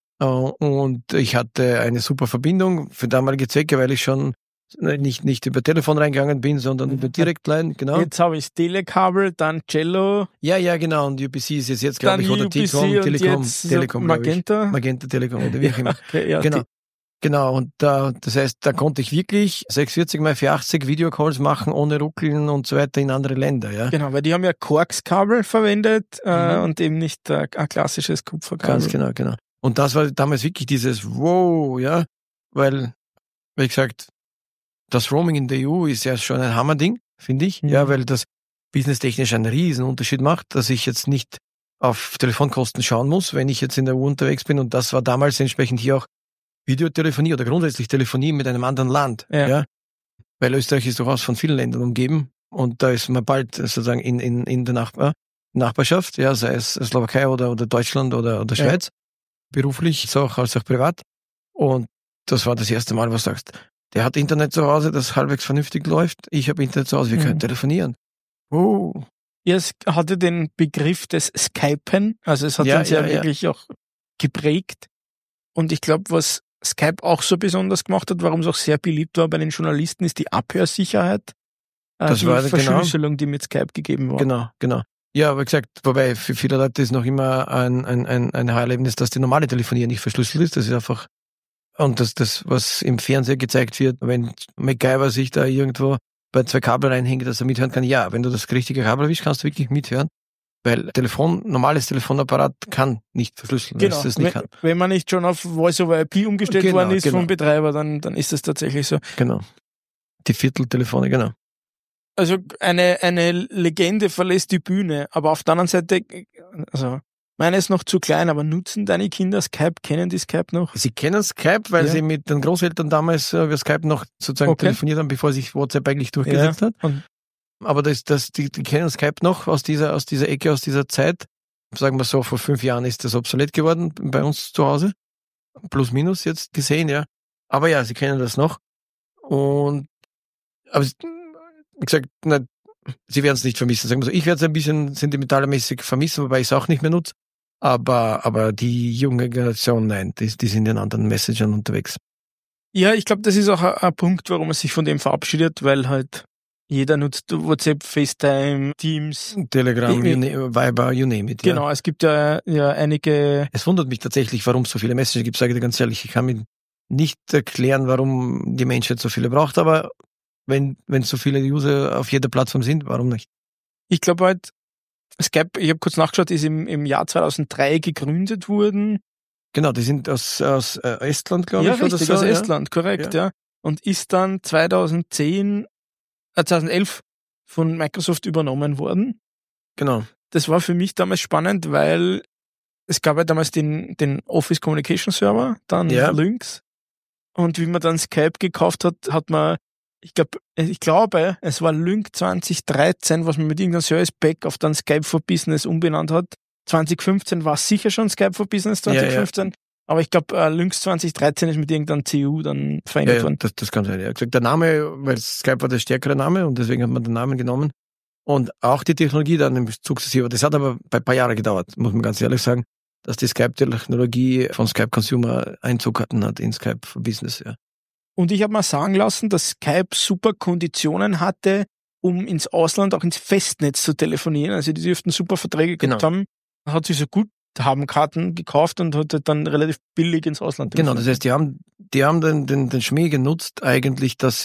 Und ich hatte eine super Verbindung für damalige Zwecke, weil ich schon nicht, nicht über Telefon reingegangen bin, sondern über Direktline, genau. Jetzt habe ich Telekabel, dann Cello. Ja, ja, genau. Und U P C ist jetzt, jetzt glaube ich, oder U P C T-Com, und Telekom, jetzt Telekom, Magenta. Magenta Telekom oder wie auch immer. Okay, ja, genau. die, Genau. Und da, das heißt, da konnte ich wirklich sechshundertvierzig mal vierhundertachtzig Videocalls machen, ohne Ruckeln und so weiter in andere Länder, ja. Genau, weil die haben ja Quarks-Kabel verwendet äh, Mhm. und eben nicht äh, ein klassisches Kupferkabel. Ganz genau, genau. Und das war damals wirklich dieses Wow, ja, weil, wie gesagt, das Roaming in der E U ist ja schon ein Hammerding, finde ich, Mhm. ja, weil das businesstechnisch einen riesen Unterschied macht, dass ich jetzt nicht auf Telefonkosten schauen muss, wenn ich jetzt in der E U unterwegs bin. Und das war damals entsprechend hier auch Videotelefonie oder grundsätzlich Telefonie mit einem anderen Land, Ja. ja, weil Österreich ist durchaus von vielen Ländern umgeben und da ist man bald sozusagen in, in, in der Nachbar, Nachbarschaft, ja, sei es Slowakei oder, oder Deutschland oder, oder Schweiz, ja. Beruflich, so auch als auch privat. Und das war das erste Mal, was du sagst, der hat Internet zu Hause, das halbwegs vernünftig läuft. Ich habe Internet zu Hause, wir Mhm. können telefonieren. Oh. Ja, es hatte den Begriff des Skypen, also es hat Ja, uns ja, ja, ja. wirklich auch geprägt. Und ich glaube, was Skype auch so besonders gemacht hat, warum es auch sehr beliebt war bei den Journalisten, ist die Abhörsicherheit. Äh, Das die war genau- Verschlüsselung, die mit Skype gegeben war. Genau, genau. Ja, aber gesagt, wobei für viele Leute ist noch immer ein, ein, ein, ein Erlebnis, dass die normale Telefonie nicht verschlüsselt ist. Das ist einfach, und das, das, was im Fernsehen gezeigt wird, wenn MacGyver sich da irgendwo bei zwei Kabel reinhängt, dass er mithören kann. Ja, wenn du das richtige Kabel erwischst, kannst du wirklich mithören. Weil Telefon, normales Telefonapparat kann nicht verschlüsseln, Genau, weil es das nicht wenn, kann. wenn man nicht schon auf Voice-over I P umgestellt Genau, worden ist genau. vom Betreiber, dann, dann ist das tatsächlich so. Genau. Die Vierteltelefone, genau. Also eine, eine Legende verlässt die Bühne, aber auf der anderen Seite, also meine ist noch zu klein, aber nutzen deine Kinder Skype, kennen die Skype noch? Sie kennen Skype, weil Ja. sie mit den Großeltern damals äh, über Skype noch sozusagen Okay. telefoniert haben, bevor sich WhatsApp eigentlich durchgesetzt hat. Und Aber das, das, die, die kennen Skype noch aus dieser, aus dieser Ecke, aus dieser Zeit. Sagen wir so, vor fünf Jahren ist das obsolet geworden bei uns zu Hause. Plus, minus jetzt gesehen, ja. Aber ja, sie kennen das noch. Und, aber, wie gesagt, na, sie werden es nicht vermissen. Sagen wir so, ich werde es ein bisschen sentimentalmäßig vermissen, wobei ich es auch nicht mehr nutze. Aber, aber die junge Generation, nein, die, die sind in anderen Messengern unterwegs. ja, ich glaube, das ist auch ein, ein Punkt, warum man sich von dem verabschiedet, weil halt jeder nutzt WhatsApp, FaceTime, Teams. Telegram, Ich- you na- Viber, you name it. Ja. Genau, es gibt ja, ja einige, Es wundert mich tatsächlich, warum es so viele Messenger gibt, sage ich dir ganz ehrlich. Ich kann mir nicht erklären, warum die Menschheit so viele braucht, aber wenn, wenn so viele User auf jeder Plattform sind, warum nicht? ich glaube halt, Skype, ich habe kurz nachgeschaut, ist im, im Jahr zweitausenddrei gegründet worden. Genau, die sind aus, aus äh, Estland, glaube Ja, ich, oder richtig, so. aus ja. Estland, korrekt, ja. Und ist dann zweitausendzehn, äh, zweitausendelf von Microsoft übernommen worden. Genau. Das war für mich damals spannend, weil es gab ja damals den, den Office Communication Server, dann Ja. Lynx. Und wie man dann Skype gekauft hat, hat man, ich glaube, ich glaube, es war Lync zwanzig dreizehn, was man mit irgendeinem Service Pack auf dann Skype for Business umbenannt hat. zwanzig fünfzehn war es sicher schon Skype for Business, zwanzig fünfzehn. Aber ich glaube, äh, Lynx zwanzig dreizehn ist mit irgendeinem C U dann Ja, verändert ja, worden. das, das kann sein. Ja. Gesagt, der Name, weil Skype war der stärkere Name und deswegen hat man den Namen genommen. Und auch die Technologie dann sukzessive. Das hat aber bei ein paar Jahren gedauert, muss man ganz ehrlich sagen, dass die Skype-Technologie von Skype Consumer Einzug hatten hat in Skype for Business. Ja. Und ich habe mal sagen lassen, dass Skype super Konditionen hatte, um ins Ausland auch ins Festnetz zu telefonieren. Also die dürften super Verträge gehabt Genau. haben. Hat sich so gut haben Karten gekauft und hat dann relativ billig ins Ausland Genau, das heißt, die haben, die haben den, den, den Schmäh genutzt eigentlich, dass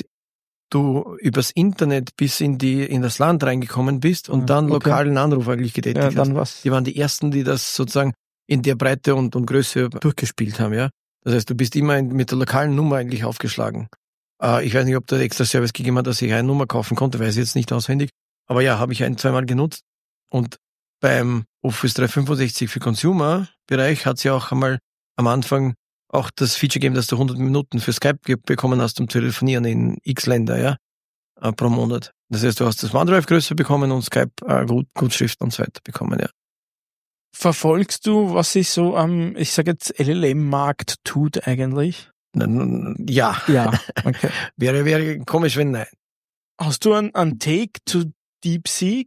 du übers Internet bis in die, in das Land reingekommen bist und dann okay. lokalen Anruf eigentlich getätigt ja, hast. dann was. Die waren die ersten, die das sozusagen in der Breite und, und Größe durchgespielt haben, ja. Das heißt, du bist immer mit der lokalen Nummer eigentlich aufgeschlagen. Äh, ich weiß nicht, ob da extra Service gegeben hat, dass ich eine Nummer kaufen konnte, weiß ich jetzt nicht auswendig. Aber ja, habe ich ein, zweimal genutzt. Und beim Office dreihundertfünfundsechzig für Consumer-Bereich hat es ja auch einmal am Anfang auch das Feature gegeben, dass du hundert Minuten für Skype bekommen hast zum Telefonieren in x Länder, ja, äh, pro Monat. Das heißt, du hast das OneDrive größer bekommen und Skype äh, gut, Gutschrift und so weiter bekommen, ja. Verfolgst du, was sich so am, ich sage jetzt, L L M-Markt tut eigentlich? Ja. Ja, okay. wäre, wäre komisch, wenn nein. Hast du einen, einen Take zu DeepSeek?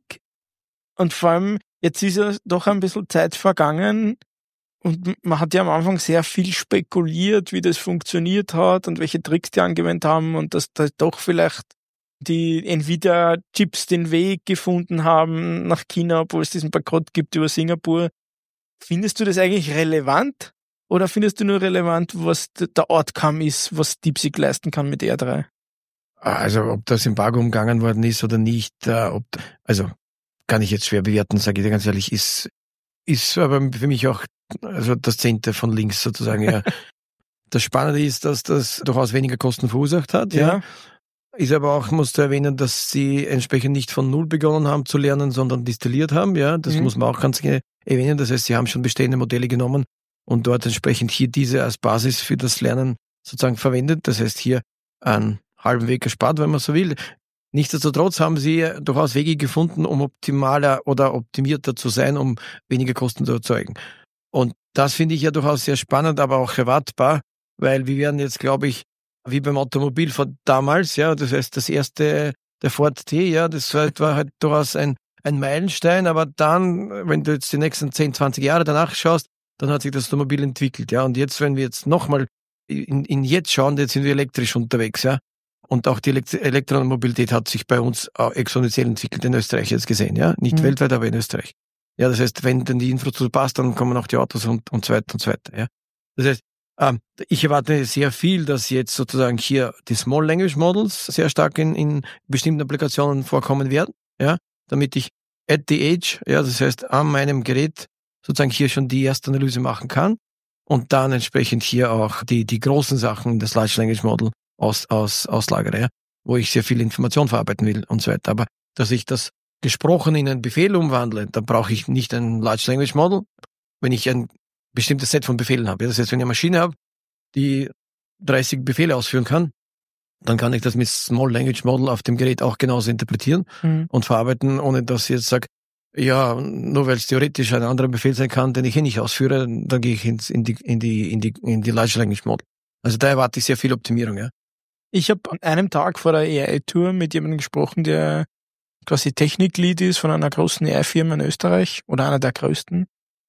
Und vor allem, jetzt ist ja doch ein bisschen Zeit vergangen und man hat ja am Anfang sehr viel spekuliert, wie das funktioniert hat und welche Tricks die angewendet haben und dass da doch vielleicht die Nvidia-Chips den Weg gefunden haben nach China, obwohl es diesen Bankrott gibt über Singapur. Findest du das eigentlich relevant oder findest du nur relevant, was der Outcome ist, was DeepSeek leisten kann mit R drei? Also ob das Embargo umgangen worden ist oder nicht, äh, ob, also kann ich jetzt schwer bewerten, sage ich dir ganz ehrlich, ist, ist aber für mich auch also das Zehnte von links sozusagen. Ja. Das Spannende ist, dass das durchaus weniger Kosten verursacht hat. Ja. ja. Ist aber auch, musst du erwähnen, dass sie entsprechend nicht von Null begonnen haben zu lernen, sondern destilliert haben. Ja, das mhm. muss man auch ganz gerne erwähnen. Das heißt, sie haben schon bestehende Modelle genommen und dort entsprechend hier diese als Basis für das Lernen sozusagen verwendet. Das heißt, hier einen halben Weg gespart, wenn man so will. Nichtsdestotrotz haben sie durchaus Wege gefunden, um optimaler oder optimierter zu sein, um weniger Kosten zu erzeugen. Und das finde ich ja durchaus sehr spannend, aber auch erwartbar, weil wir werden jetzt, glaube ich, wie beim Automobil von damals, ja, das heißt, das erste, der Ford T, ja, das war halt durchaus ein, ein Meilenstein, aber dann, wenn du jetzt die nächsten zehn, zwanzig Jahre danach schaust, dann hat sich das Automobil entwickelt, ja, und jetzt, wenn wir jetzt nochmal in, in jetzt schauen, jetzt sind wir elektrisch unterwegs, ja, und auch die Elekt- Elektromobilität hat sich bei uns exponentiell entwickelt in Österreich jetzt gesehen, ja, nicht mhm. weltweit, aber in Österreich. Ja, das heißt, wenn dann die Infrastruktur passt, dann kommen auch die Autos und, und so weiter und so weiter, ja. Das heißt, ähm, ich erwarte sehr viel, dass jetzt sozusagen hier die Small Language Models sehr stark in, in bestimmten Applikationen vorkommen werden, ja, damit ich at the edge, ja, das heißt, an meinem Gerät sozusagen hier schon die erste Analyse machen kann und dann entsprechend hier auch die, die großen Sachen, das Large Language Model aus, aus, auslagere, ja, wo ich sehr viel Information verarbeiten will und so weiter. Aber dass ich das gesprochen in einen Befehl umwandle, dann brauche ich nicht ein Large Language Model, wenn ich ein bestimmtes Set von Befehlen habe. Das heißt, wenn ich eine Maschine habe, die dreißig Befehle ausführen kann, dann kann ich das mit Small Language Model auf dem Gerät auch genauso interpretieren mhm. und verarbeiten, ohne dass ich jetzt sage, ja, nur weil es theoretisch ein anderer Befehl sein kann, den ich eh nicht ausführe, dann gehe ich ins, in die, in die, in die, in die Large Language Model. Also da erwarte ich sehr viel Optimierung, ja. Ich habe an einem Tag vor der A I-Tour mit jemandem gesprochen, der quasi Techniklead ist von einer großen A I-Firma in Österreich oder einer der größten.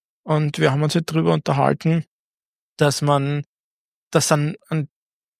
Und wir haben uns halt darüber unterhalten, dass man, dass dann ein,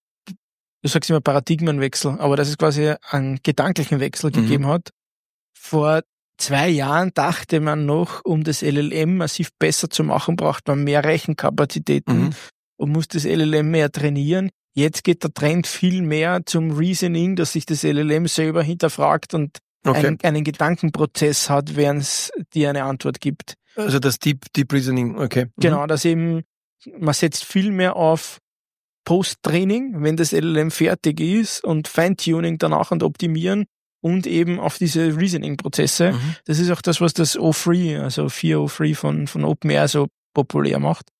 du sagst immer Paradigmenwechsel, aber dass es quasi einen gedanklichen Wechsel mhm. gegeben hat. Vor zwei Jahren dachte man noch, um das L L M massiv besser zu machen, braucht man mehr Rechenkapazitäten mhm. und muss das L L M mehr trainieren. Jetzt geht der Trend viel mehr zum Reasoning, dass sich das L L M selber hinterfragt und okay. einen, einen Gedankenprozess hat, während es dir eine Antwort gibt. Also das Deep, Deep Reasoning, okay. Mhm. Genau, dass eben, man setzt viel mehr auf Post-Training, wenn das L L M fertig ist und Feintuning danach und Optimieren und eben auf diese Reasoning-Prozesse. Mhm. Das ist auch das, was das O drei, also vier O drei von, von OpenAI so populär macht.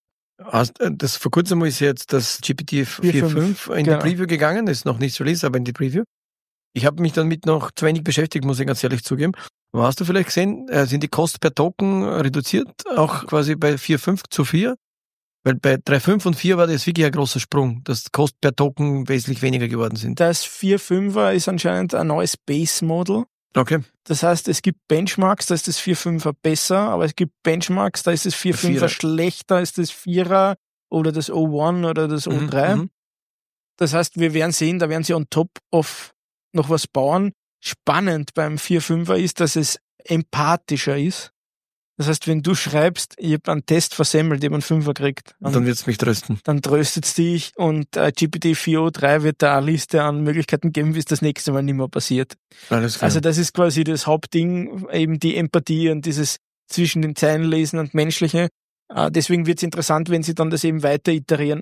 Das vor kurzem ist jetzt das G P T vier Punkt fünf in genau. die Preview gegangen, ist noch nicht released, aber in die Preview. Ich habe mich damit noch zu wenig beschäftigt, muss ich ganz ehrlich zugeben. Aber hast du vielleicht gesehen, sind die Kosten per Token reduziert, auch quasi bei vier Punkt fünf zu vier? Weil bei drei Punkt fünf und vier war das wirklich ein großer Sprung, dass Kosten per Token wesentlich weniger geworden sind. Das vier Punkt fünfer ist anscheinend ein neues Base-Model. Okay. Das heißt, es gibt Benchmarks, da ist das vier Komma fünfer besser, aber es gibt Benchmarks, da ist das vier Komma fünfer schlechter als das vierer oder das O eins oder das O drei. Mhm, das heißt, wir werden sehen, da werden sie on top of noch was bauen. Spannend beim vier Komma fünfer ist, dass es empathischer ist. Das heißt, wenn du schreibst, ich habe einen Test versemmelt, ich habe einen Fünfer gekriegt. Dann, dann wird's mich trösten. Dann tröstet's dich und äh, G P T vier Punkt drei wird da eine Liste an Möglichkeiten geben, wie es das nächste Mal nicht mehr passiert. Alles klar. Also das ist quasi das Hauptding, eben die Empathie und dieses zwischen den Zeilen lesen und Menschliche. Äh, deswegen wird's interessant, wenn sie dann das eben weiter iterieren.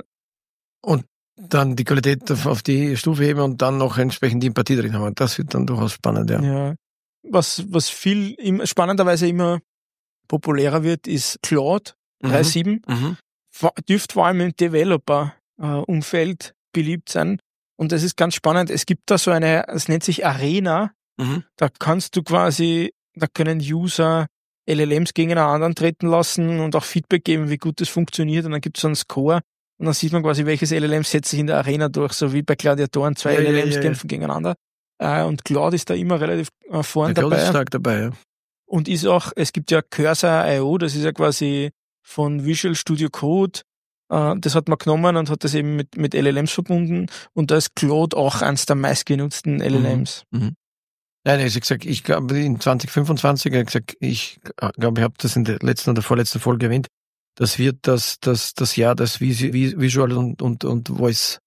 Und dann die Qualität auf, auf die Stufe heben und dann noch entsprechend die Empathie drin haben. Das wird dann durchaus spannend, ja. Ja. Was, was viel im, spannenderweise immer populärer wird, ist Claude drei Punkt sieben. Mhm. Dürfte vor allem im Developer-Umfeld beliebt sein. Und das ist ganz spannend. Es gibt da so eine, es nennt sich Arena. Mhm. Da kannst du quasi, da können User L L Ms gegeneinander antreten lassen und auch Feedback geben, wie gut das funktioniert. Und dann gibt es so einen Score. Und dann sieht man quasi, welches L L M setzt sich in der Arena durch, so wie bei Gladiatoren. Zwei ja, L L Ms ja, ja, kämpfen ja. gegeneinander. Und Claude ist da immer relativ äh, vorn der Claude dabei. ist stark dabei, ja. Und ist auch, es gibt ja Cursor Punkt I O, das ist ja quasi von Visual Studio Code, äh, das hat man genommen und hat das eben mit, mit L L Ms verbunden und da ist Claude auch eins der meistgenutzten L L Ms. Mhm. Mhm. Nein, ich habe gesagt, ich glaube in zwanzig fünfundzwanzig, ich habe gesagt, ich glaube, ich habe das in der letzten oder vorletzten Folge erwähnt, das wird das, das, das Jahr das Visual und, und, und Voice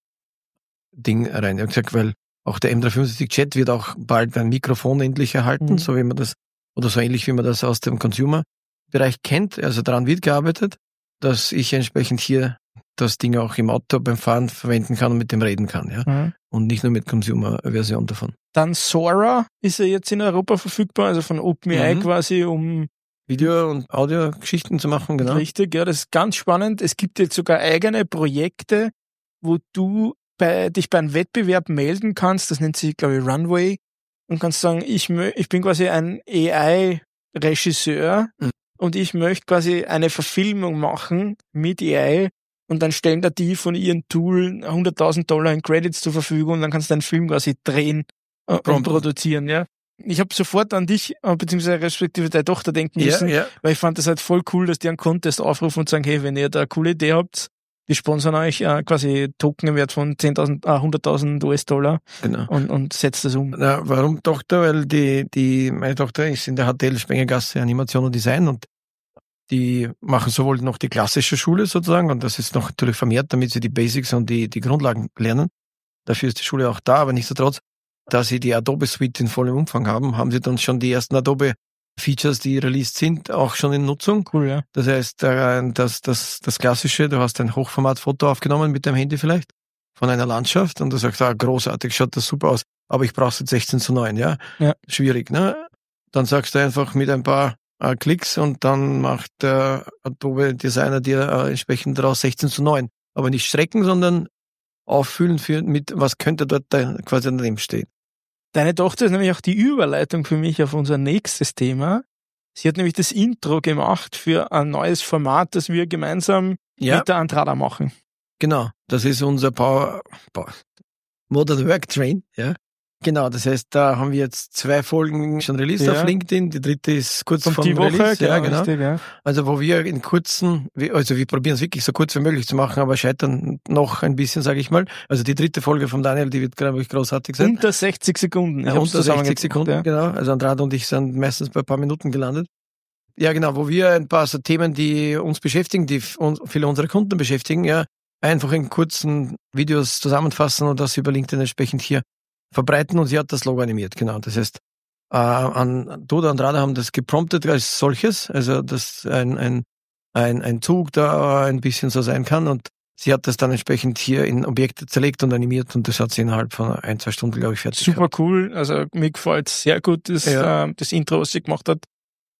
Ding rein. Ich habe gesagt, weil auch der M dreihundertfünfundsiebzig Chat wird auch bald ein Mikrofon endlich erhalten, Mhm. so wie man das, oder so ähnlich wie man das aus dem Consumer-Bereich kennt. Also daran wird gearbeitet, dass ich entsprechend hier das Ding auch im Auto beim Fahren verwenden kann und mit dem reden kann, ja. Mhm. Und nicht nur mit Consumer-Version davon. Dann Sora ist ja jetzt in Europa verfügbar, also von OpenAI Mhm. quasi, um Video- und Audio-Geschichten zu machen, genau. richtig, ja, das ist ganz spannend. Es gibt jetzt sogar eigene Projekte, wo du bei, dich bei einem Wettbewerb melden kannst, das nennt sich, glaube ich, Runway, und kannst sagen, ich, mö- ich bin quasi ein A I-Regisseur Mhm. und ich möchte quasi eine Verfilmung machen mit A I und dann stellen da die von ihrem Tool hunderttausend Dollar in Credits zur Verfügung und dann kannst du deinen Film quasi drehen äh, und Prompten. produzieren, ja. Ich habe sofort an dich, äh, beziehungsweise respektive deine Tochter denken Ja, müssen, ja. weil ich fand das halt voll cool, dass die einen Contest aufrufen und sagen, hey, wenn ihr da eine coole Idee habt, die sponsern euch äh, quasi Token im Wert von zehntausend, äh, hunderttausend U S-Dollar Genau. und, und setzt das um. Na, warum Tochter? Weil die, die, meine Tochter ist in der H T L Spengergasse Animation und Design und die machen sowohl noch die klassische Schule sozusagen und das ist noch natürlich vermehrt, damit sie die Basics und die, die Grundlagen lernen. Dafür ist die Schule auch da, aber nichtsdestotrotz, da sie die Adobe Suite in vollem Umfang haben, haben sie dann schon die ersten Adobe Features, die released sind, auch schon in Nutzung. Cool, ja. Das heißt, äh, das, das, das Klassische, du hast ein Hochformatfoto aufgenommen mit deinem Handy vielleicht von einer Landschaft und du sagst, ah, großartig, schaut das super aus, aber ich brauche es jetzt sechzehn zu neun, ja? Ja. Schwierig, ne? Dann sagst du einfach mit ein paar äh, Klicks und dann macht der Adobe Designer dir äh, entsprechend daraus sechzehn zu neun. Aber nicht strecken, sondern auffüllen für, mit, was könnte dort da quasi daneben stehen. Deine Tochter ist nämlich auch die Überleitung für mich auf unser nächstes Thema. Sie hat nämlich das Intro gemacht für ein neues Format, das wir gemeinsam Ja, mit der Andrada machen. genau. Das ist unser Power, Power Modern Work Train, ja. Genau, das heißt, da haben wir jetzt zwei Folgen schon released Ja. auf LinkedIn. Die dritte ist kurz Kommt vor die dem Woche, Release. genau, Ja, genau. richtig, ja. Also wo wir in kurzen, wir- also wir probieren es wirklich so kurz wie möglich zu machen, aber scheitern noch ein bisschen, sage ich mal. Also die dritte Folge von Daniel, die wird, glaube ich, großartig sein. Unter sechzig Sekunden. Ich Ja, hab's unter sechzig zusammengezählt, Sekunden, ja. genau. Also Andrade und ich sind meistens bei ein paar Minuten gelandet. Ja, genau, wo wir ein paar so Themen, die uns beschäftigen, die f- uns, viele unserer Kunden beschäftigen, ja, einfach in kurzen Videos zusammenfassen und das über LinkedIn entsprechend hier verbreiten und sie hat das Logo animiert, genau. Das heißt, äh, an Dodo und Andrade haben das gepromptet als solches, also dass ein, ein, ein, ein Zug da ein bisschen so sein kann und sie hat das dann entsprechend hier in Objekte zerlegt und animiert und das hat sie innerhalb von ein, zwei Stunden, glaube ich, fertig Super gehabt. cool. Also mir gefällt sehr gut, das, Ja. ähm, das Intro, was sie gemacht hat.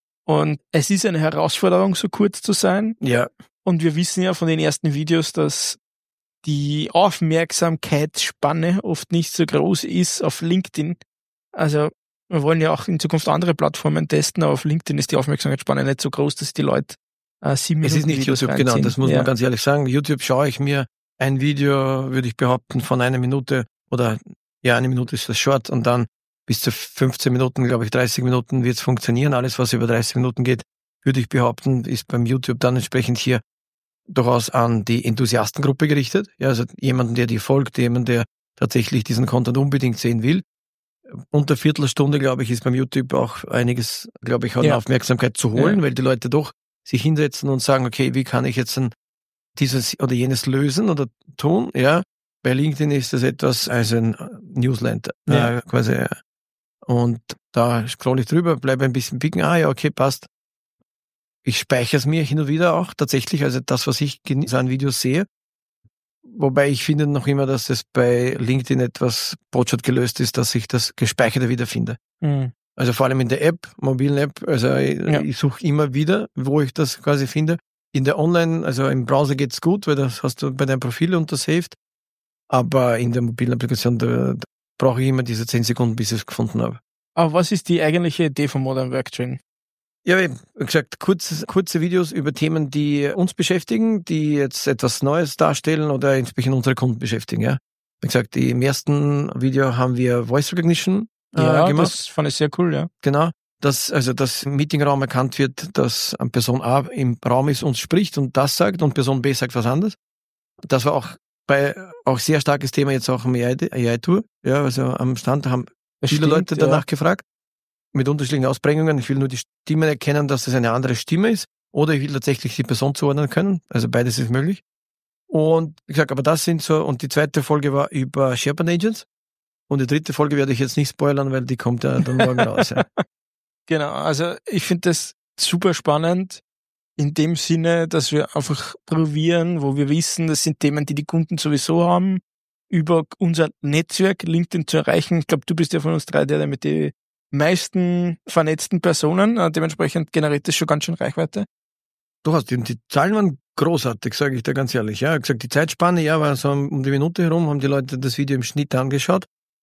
Und es ist eine Herausforderung, so kurz zu sein. Ja, Und wir wissen ja von den ersten Videos, dass die Aufmerksamkeitsspanne oft nicht so groß ist auf LinkedIn. Also wir wollen ja auch in Zukunft andere Plattformen testen, aber auf LinkedIn ist die Aufmerksamkeitsspanne nicht so groß, dass die Leute äh, sieben es Minuten ist nicht Videos YouTube, genau, reinziehen. das muss ja. man ganz ehrlich sagen. YouTube schaue ich mir ein Video, würde ich behaupten, von einer Minute oder ja, eine Minute ist das Short und dann bis zu fünfzehn Minuten, glaube ich, dreißig Minuten wird es funktionieren. Alles, was über dreißig Minuten geht, würde ich behaupten, ist beim YouTube dann entsprechend hier durchaus an die Enthusiastengruppe gerichtet. Ja, also jemanden, der dir folgt, jemand, der tatsächlich diesen Content unbedingt sehen will. Unter Viertelstunde, glaube ich, ist beim YouTube auch einiges, glaube ich, an Ja. Aufmerksamkeit zu holen, Ja. weil die Leute doch sich hinsetzen und sagen, okay, wie kann ich jetzt ein, dieses oder jenes lösen oder tun? Ja, bei LinkedIn ist das etwas als ein Newsletter, Ja. äh, quasi. Ja. Und da scroll ich drüber, bleibe ein bisschen picken, ah ja, okay, passt. Ich speichere es mir hin und wieder auch tatsächlich, also das, was ich an Videos sehe. Wobei ich finde noch immer, dass es bei LinkedIn etwas botschert gelöst ist, dass ich das Gespeicherte wiederfinde. Mhm. Also vor allem in der App, mobilen App, also ich, Ja. ich suche immer wieder, wo ich das quasi finde. In der Online, also im Browser geht's gut, weil das hast du bei deinem Profil untersaved. Aber in der mobilen Applikation, da, da brauche ich immer diese zehn Sekunden, bis ich es gefunden habe. Aber was ist die eigentliche Idee von Modern Work Train? Ja, wie gesagt, kurz, kurze Videos über Themen, die uns beschäftigen, die jetzt etwas Neues darstellen oder entsprechend unsere Kunden beschäftigen. Ja, wie gesagt, im ersten Video haben wir Voice Recognition äh, Ja, gemacht. das fand ich sehr cool, ja. Genau, dass also das im Meetingraum erkannt wird, dass Person A im Raum ist und spricht und das sagt und Person B sagt was anderes. Das war auch bei auch sehr starkes Thema jetzt auch im A I-Tour. Ja, also am Stand haben Das viele stimmt, Leute danach ja. gefragt. Mit unterschiedlichen Ausprägungen. Ich will nur die Stimmen erkennen, dass das eine andere Stimme ist. Oder ich will tatsächlich die Person zuordnen können. Also beides ist möglich. Und wie gesagt, aber das sind so, und die zweite Folge war über SharePoint Agents. Und die dritte Folge werde ich jetzt nicht spoilern, weil die kommt ja dann morgen raus. Ja. Genau, also ich finde das super spannend in dem Sinne, dass wir einfach probieren, wo wir wissen, das sind Themen, die die Kunden sowieso haben, über unser Netzwerk LinkedIn zu erreichen. Ich glaube, du bist ja von uns drei der mit den meisten vernetzten Personen. Äh, dementsprechend generiert das schon ganz schön Reichweite. Du hast, die, die Zahlen waren großartig, sage ich dir ganz ehrlich. Ja, ich hab gesagt, die Zeitspanne, ja, war so um die Minute herum, haben die Leute das Video im Schnitt angeschaut.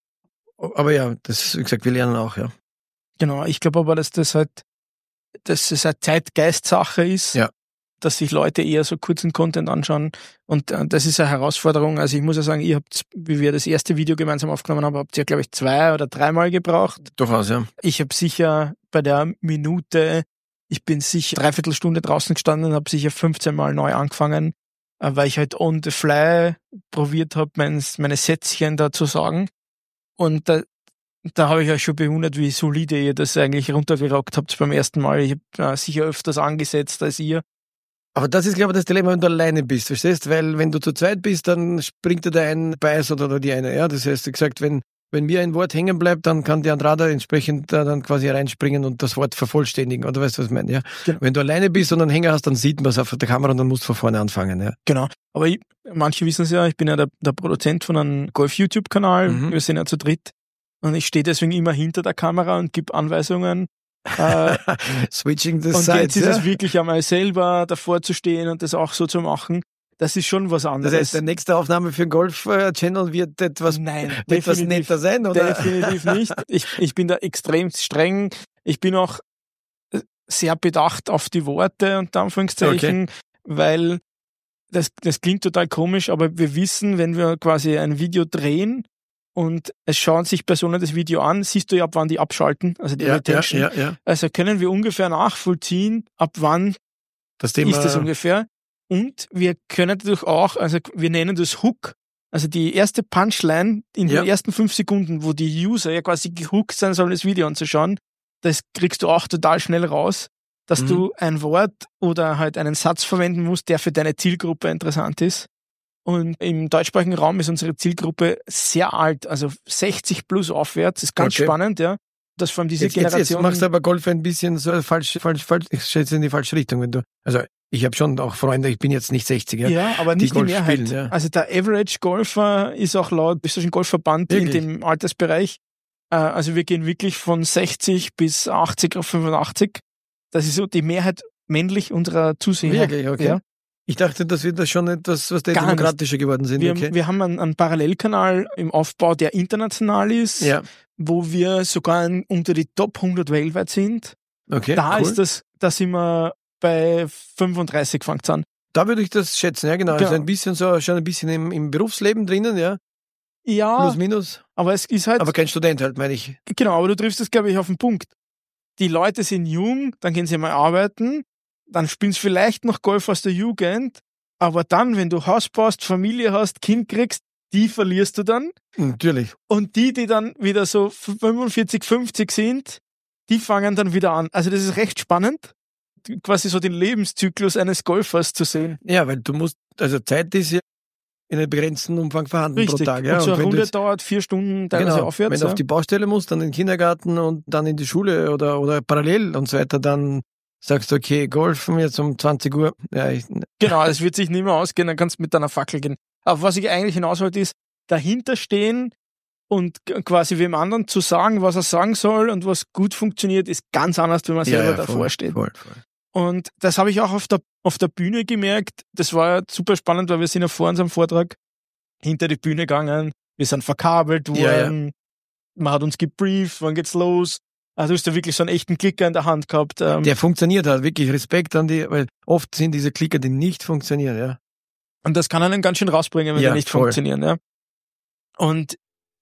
Aber ja, das, wie gesagt, wir lernen auch, ja. Genau, ich glaube aber, dass das halt, dass es eine Zeitgeist-Sache ist, Ja. dass sich Leute eher so kurzen Content anschauen. Und äh, das ist eine Herausforderung. Also ich muss ja sagen, ihr habt, wie wir das erste Video gemeinsam aufgenommen haben, habt ihr, glaube ich, zwei oder dreimal gebraucht. Durchaus, ja. Ich habe sicher bei der Minute, ich bin sicher dreiviertel Stunde draußen gestanden und habe sicher fünfzehn Mal neu angefangen, äh, weil ich halt on the fly probiert habe, mein, meine Sätzchen da zu sagen. Und da, da habe ich euch schon bewundert, wie solide ihr das eigentlich runtergerockt habt beim ersten Mal. Ich habe äh, sicher öfters angesetzt als ihr. Aber das ist, glaube ich, das Dilemma, wenn du alleine bist, verstehst? Weil wenn du zu zweit bist, dann springt dir der ein Beiß oder die eine. Ja, das heißt, wie gesagt, wenn wenn mir ein Wort hängen bleibt, dann kann der Andrada entsprechend da dann quasi reinspringen und das Wort vervollständigen. Oder weißt du, was ich meine? Ja? Genau. Wenn du alleine bist und einen Hänger hast, dann sieht man es auf der Kamera und dann musst du von vorne anfangen. Ja. Genau. Aber ich, manche wissen es ja, ich bin ja der, der Produzent von einem Golf-YouTube-Kanal. Mhm. Wir sind ja zu dritt. Und ich stehe deswegen immer hinter der Kamera und gebe Anweisungen. Äh, Switching the und sides. jetzt ist ja? es wirklich einmal selber davor zu stehen und das auch so zu machen. Das ist schon was anderes. Das heißt, der nächste Aufnahme für den Golf-Channel wird etwas, Nein, etwas definitiv- netter sein, oder? Definitiv nicht. Ich, ich bin da extrem streng. Ich bin auch sehr bedacht auf die Worte, unter Anführungszeichen, weil das, das klingt total komisch, aber wir wissen, wenn wir quasi ein Video drehen und es schauen sich Personen das Video an, siehst du ja, ab wann die abschalten, also die Ja, ja, Retention. ja, ja. Also können wir ungefähr nachvollziehen, ab wann Das Thema, ist das ungefähr. Und wir können dadurch auch, also wir nennen das Hook, also die erste Punchline in Ja. den ersten fünf Sekunden, wo die User ja quasi gehookt sein sollen, das Video anzuschauen, das kriegst du auch total schnell raus, dass Mhm. du ein Wort oder halt einen Satz verwenden musst, der für deine Zielgruppe interessant ist. Und im deutschsprachigen Raum ist unsere Zielgruppe sehr alt, also sechzig plus aufwärts, ist ganz Okay. spannend, ja. Dass vor allem diese Jetzt, jetzt, Generation. jetzt machst du aber Golf ein bisschen so falsch, falsch, falsch, ich schätze in die falsche Richtung, wenn du, also ich habe schon auch Freunde, ich bin jetzt nicht sechzig, ja. Ja, aber nicht die, Golf Mehrheit. spielen, ja. Also der Average Golfer ist auch laut österreichischen Golfverband in Wirklich? dem Altersbereich. Äh, also wir gehen wirklich von sechzig bis achtzig auf fünfundachtzig. Das ist so die Mehrheit männlich unserer Zuseher. Wirklich, okay. Ja. Ich dachte, das wird das schon etwas, was der Gar nicht. demokratischer geworden sind, Wir, okay. wir haben einen, einen Parallelkanal im Aufbau, der international ist, Ja, wo wir sogar ein, unter die Top hundert weltweit sind. okay, Da cool. ist das, da sind wir bei fünfunddreißig fängt's an. Da würde ich das schätzen, ja genau. Genau. Also ein bisschen so, schon ein bisschen im, im Berufsleben drinnen, ja. Ja, plus minus. aber es ist halt... Aber kein Student halt, meine ich. Genau, aber du triffst es, glaube ich, auf den Punkt. Die Leute sind jung, dann gehen sie mal arbeiten, dann spielen sie vielleicht noch Golf aus der Jugend, aber dann, wenn du Haus baust, Familie hast, Kind kriegst, die verlierst du dann. Natürlich. Und die, die dann wieder so fünfundvierzig, fünfzig sind, die fangen dann wieder an. Also das ist recht spannend, quasi so den Lebenszyklus eines Golfers zu sehen. Ja, weil du musst, also Zeit ist ja in einem begrenzten Umfang vorhanden Richtig. pro Tag. Ja. Und so eine und wenn Runde du jetzt, dauert vier Stunden teilweise genau, aufwärts. wenn du ja. auf die Baustelle musst, dann in den Kindergarten und dann in die Schule oder, oder parallel und so weiter, dann sagst du, okay, golfen jetzt um zwanzig Uhr. Ja, ich, Genau, es wird sich nicht mehr ausgehen, dann kannst du mit deiner Fackel gehen. Aber was ich eigentlich hinaus wollte, ist, dahinter stehen und quasi wem anderen zu sagen, was er sagen soll und was gut funktioniert, ist ganz anders, wenn man selber ja, ja, davor voll, steht. Voll, voll. Und das habe ich auch auf der, auf der Bühne gemerkt. Das war super spannend, weil wir sind ja vor unserem Vortrag hinter die Bühne gegangen. Wir sind verkabelt worden. Ja, ja. Man hat uns gebrieft, wann geht's los. Also du hast ja wirklich so einen echten Klicker in der Hand gehabt. Ähm, Der funktioniert halt, wirklich Respekt an die, weil oft sind diese Klicker, die nicht funktionieren, ja. und das kann einen ganz schön rausbringen, wenn Ja, die nicht voll. funktionieren. Ja. Und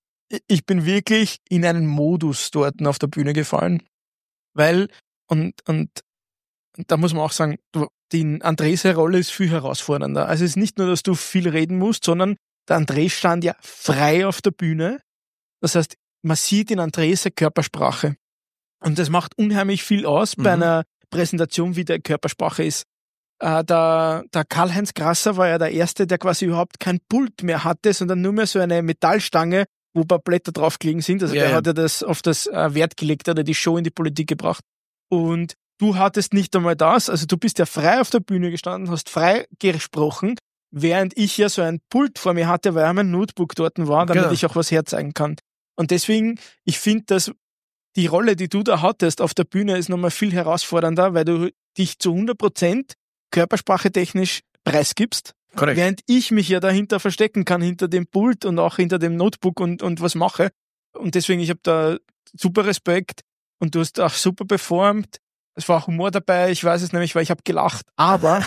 ich bin wirklich in einen Modus dort auf der Bühne gefallen. Weil, und, und, und da muss man auch sagen, du, die Andres-Rolle ist viel herausfordernder. Also es ist nicht nur, dass du viel reden musst, sondern der Andres stand ja frei auf der Bühne. Das heißt, man sieht in Andres Körpersprache. Und das macht unheimlich viel aus Mhm. bei einer Präsentation, wie der Körpersprache ist. Äh, der, der Karl-Heinz Grasser war ja der Erste, der quasi überhaupt kein Pult mehr hatte, sondern nur mehr so eine Metallstange, wo ein paar Blätter drauf gelegen sind. Also Ja, der ja. hat ja das auf das äh, Wert gelegt oder die Show in die Politik gebracht. Und du hattest nicht einmal das, also du bist ja frei auf der Bühne gestanden, hast frei gesprochen, während ich ja so ein Pult vor mir hatte, weil mein Notebook dort war, damit Genau. ich auch was herzeigen kann. Und deswegen, ich finde, dass die Rolle, die du da hattest auf der Bühne, ist nochmal viel herausfordernder, weil du dich zu hundert Prozent körpersprache technisch preisgibst, Korrekt. während ich mich ja dahinter verstecken kann, hinter dem Pult und auch hinter dem Notebook und, und was mache. Und deswegen, ich habe da super Respekt und du hast auch super performt. Es war auch Humor dabei, ich weiß es nämlich, weil ich habe gelacht. Aber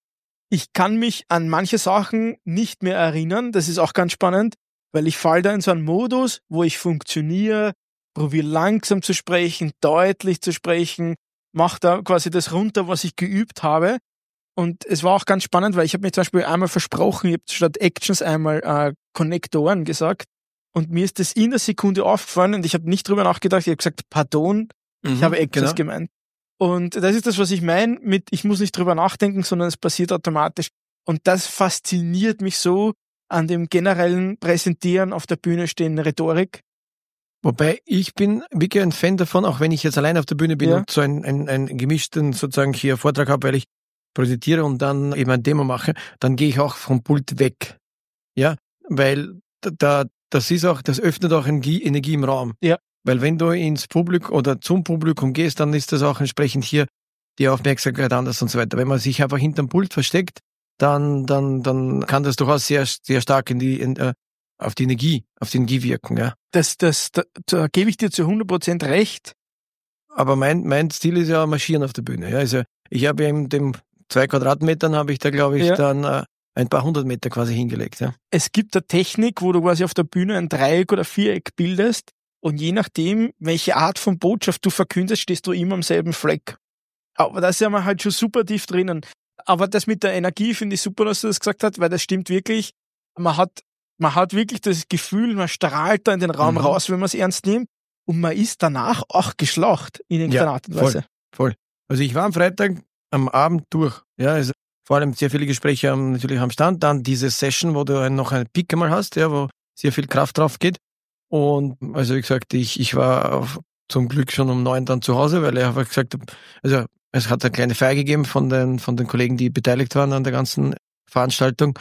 ich kann mich an manche Sachen nicht mehr erinnern. Das ist auch ganz spannend, weil ich falle da in so einen Modus, wo ich funktioniere, probiere langsam zu sprechen, deutlich zu sprechen, mache da quasi das runter, was ich geübt habe. Und es war auch ganz spannend, weil ich habe mir zum Beispiel einmal versprochen, ich habe statt Actions einmal äh, Konnektoren gesagt. Und mir ist das in der Sekunde aufgefallen und ich habe nicht drüber nachgedacht. Ich habe gesagt, pardon, ich Mhm, habe Actions genau. gemeint. Und das ist das, was ich meine mit, ich muss nicht drüber nachdenken, sondern es passiert automatisch. Und das fasziniert mich so an dem generellen Präsentieren auf der Bühne stehen, Rhetorik. Wobei ich bin wirklich ein Fan davon, auch wenn ich jetzt allein auf der Bühne bin Ja. und so einen, einen, einen gemischten sozusagen hier Vortrag habe, weil ich präsentiere und dann eben ein Demo mache, dann gehe ich auch vom Pult weg. Ja, weil da, das ist auch, das öffnet auch Energie, Energie im Raum. Ja. Weil wenn du ins Publikum oder zum Publikum gehst, dann ist das auch entsprechend hier die Aufmerksamkeit anders und so weiter. Wenn man sich einfach hinterm Pult versteckt, dann, dann, dann kann das durchaus sehr, sehr stark in die, in, äh, auf die Energie, auf die Energie wirken, ja. Das, das, da, da gebe ich dir zu hundert Prozent recht. Aber mein, mein Stil ist ja marschieren auf der Bühne. Ja. Also ich habe ja in dem zwei Quadratmetern habe ich da, glaube ich, Ja. dann äh, ein paar hundert Meter quasi hingelegt. Ja. Es gibt eine Technik, wo du quasi auf der Bühne ein Dreieck oder Viereck bildest und je nachdem, welche Art von Botschaft du verkündest, stehst du immer am selben Fleck. Aber da ist ja mal halt schon super tief drinnen. Aber das mit der Energie finde ich super, dass du das gesagt hast, weil das stimmt wirklich. Man hat, man hat wirklich das Gefühl, man strahlt da in den Raum Mhm. raus, wenn man es ernst nimmt. Und man ist danach auch geschlaucht in irgendeiner Ja, Art und Weise. Voll. Also ich war am Freitag am Abend durch. Ja, also vor allem sehr viele Gespräche am, natürlich am Stand. Dann diese Session, wo du noch einen Pick einmal hast, ja, wo sehr viel Kraft drauf geht. Und also wie gesagt, ich, ich war auf, zum Glück schon um neun dann zu Hause, weil er einfach gesagt hat, also es hat eine kleine Feier gegeben von den, von den Kollegen, die beteiligt waren an der ganzen Veranstaltung.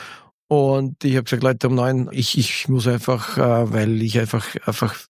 Und ich habe gesagt, Leute, um neun, ich, ich muss einfach, äh, weil ich einfach, einfach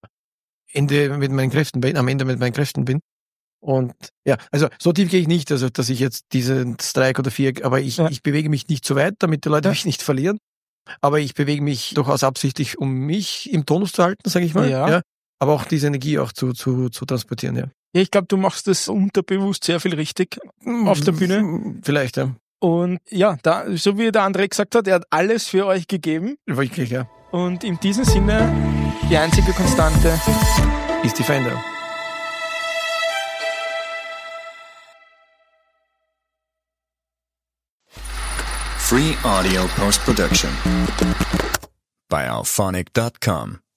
Ende mit meinen Kräften bin, am Ende mit meinen Kräften bin. Und ja, also so tief gehe ich nicht, also dass ich jetzt diesen Streik oder Viereck, aber ich, Ja. ich bewege mich nicht so weit, damit die Leute Ja. mich nicht verlieren. Aber ich bewege mich durchaus absichtlich, um mich im Tonus zu halten, sage ich mal. Ja. Aber auch diese Energie auch zu, zu, zu transportieren, ja. Ja, ich glaube, du machst das unterbewusst sehr viel richtig auf der Bühne. Vielleicht, ja. Und ja, da, so wie der André gesagt hat, er hat alles für euch gegeben. Wirklich, ja. Und in diesem Sinne, die einzige Konstante ist die Veränderung. Free Audio Post Production by alphonic dot com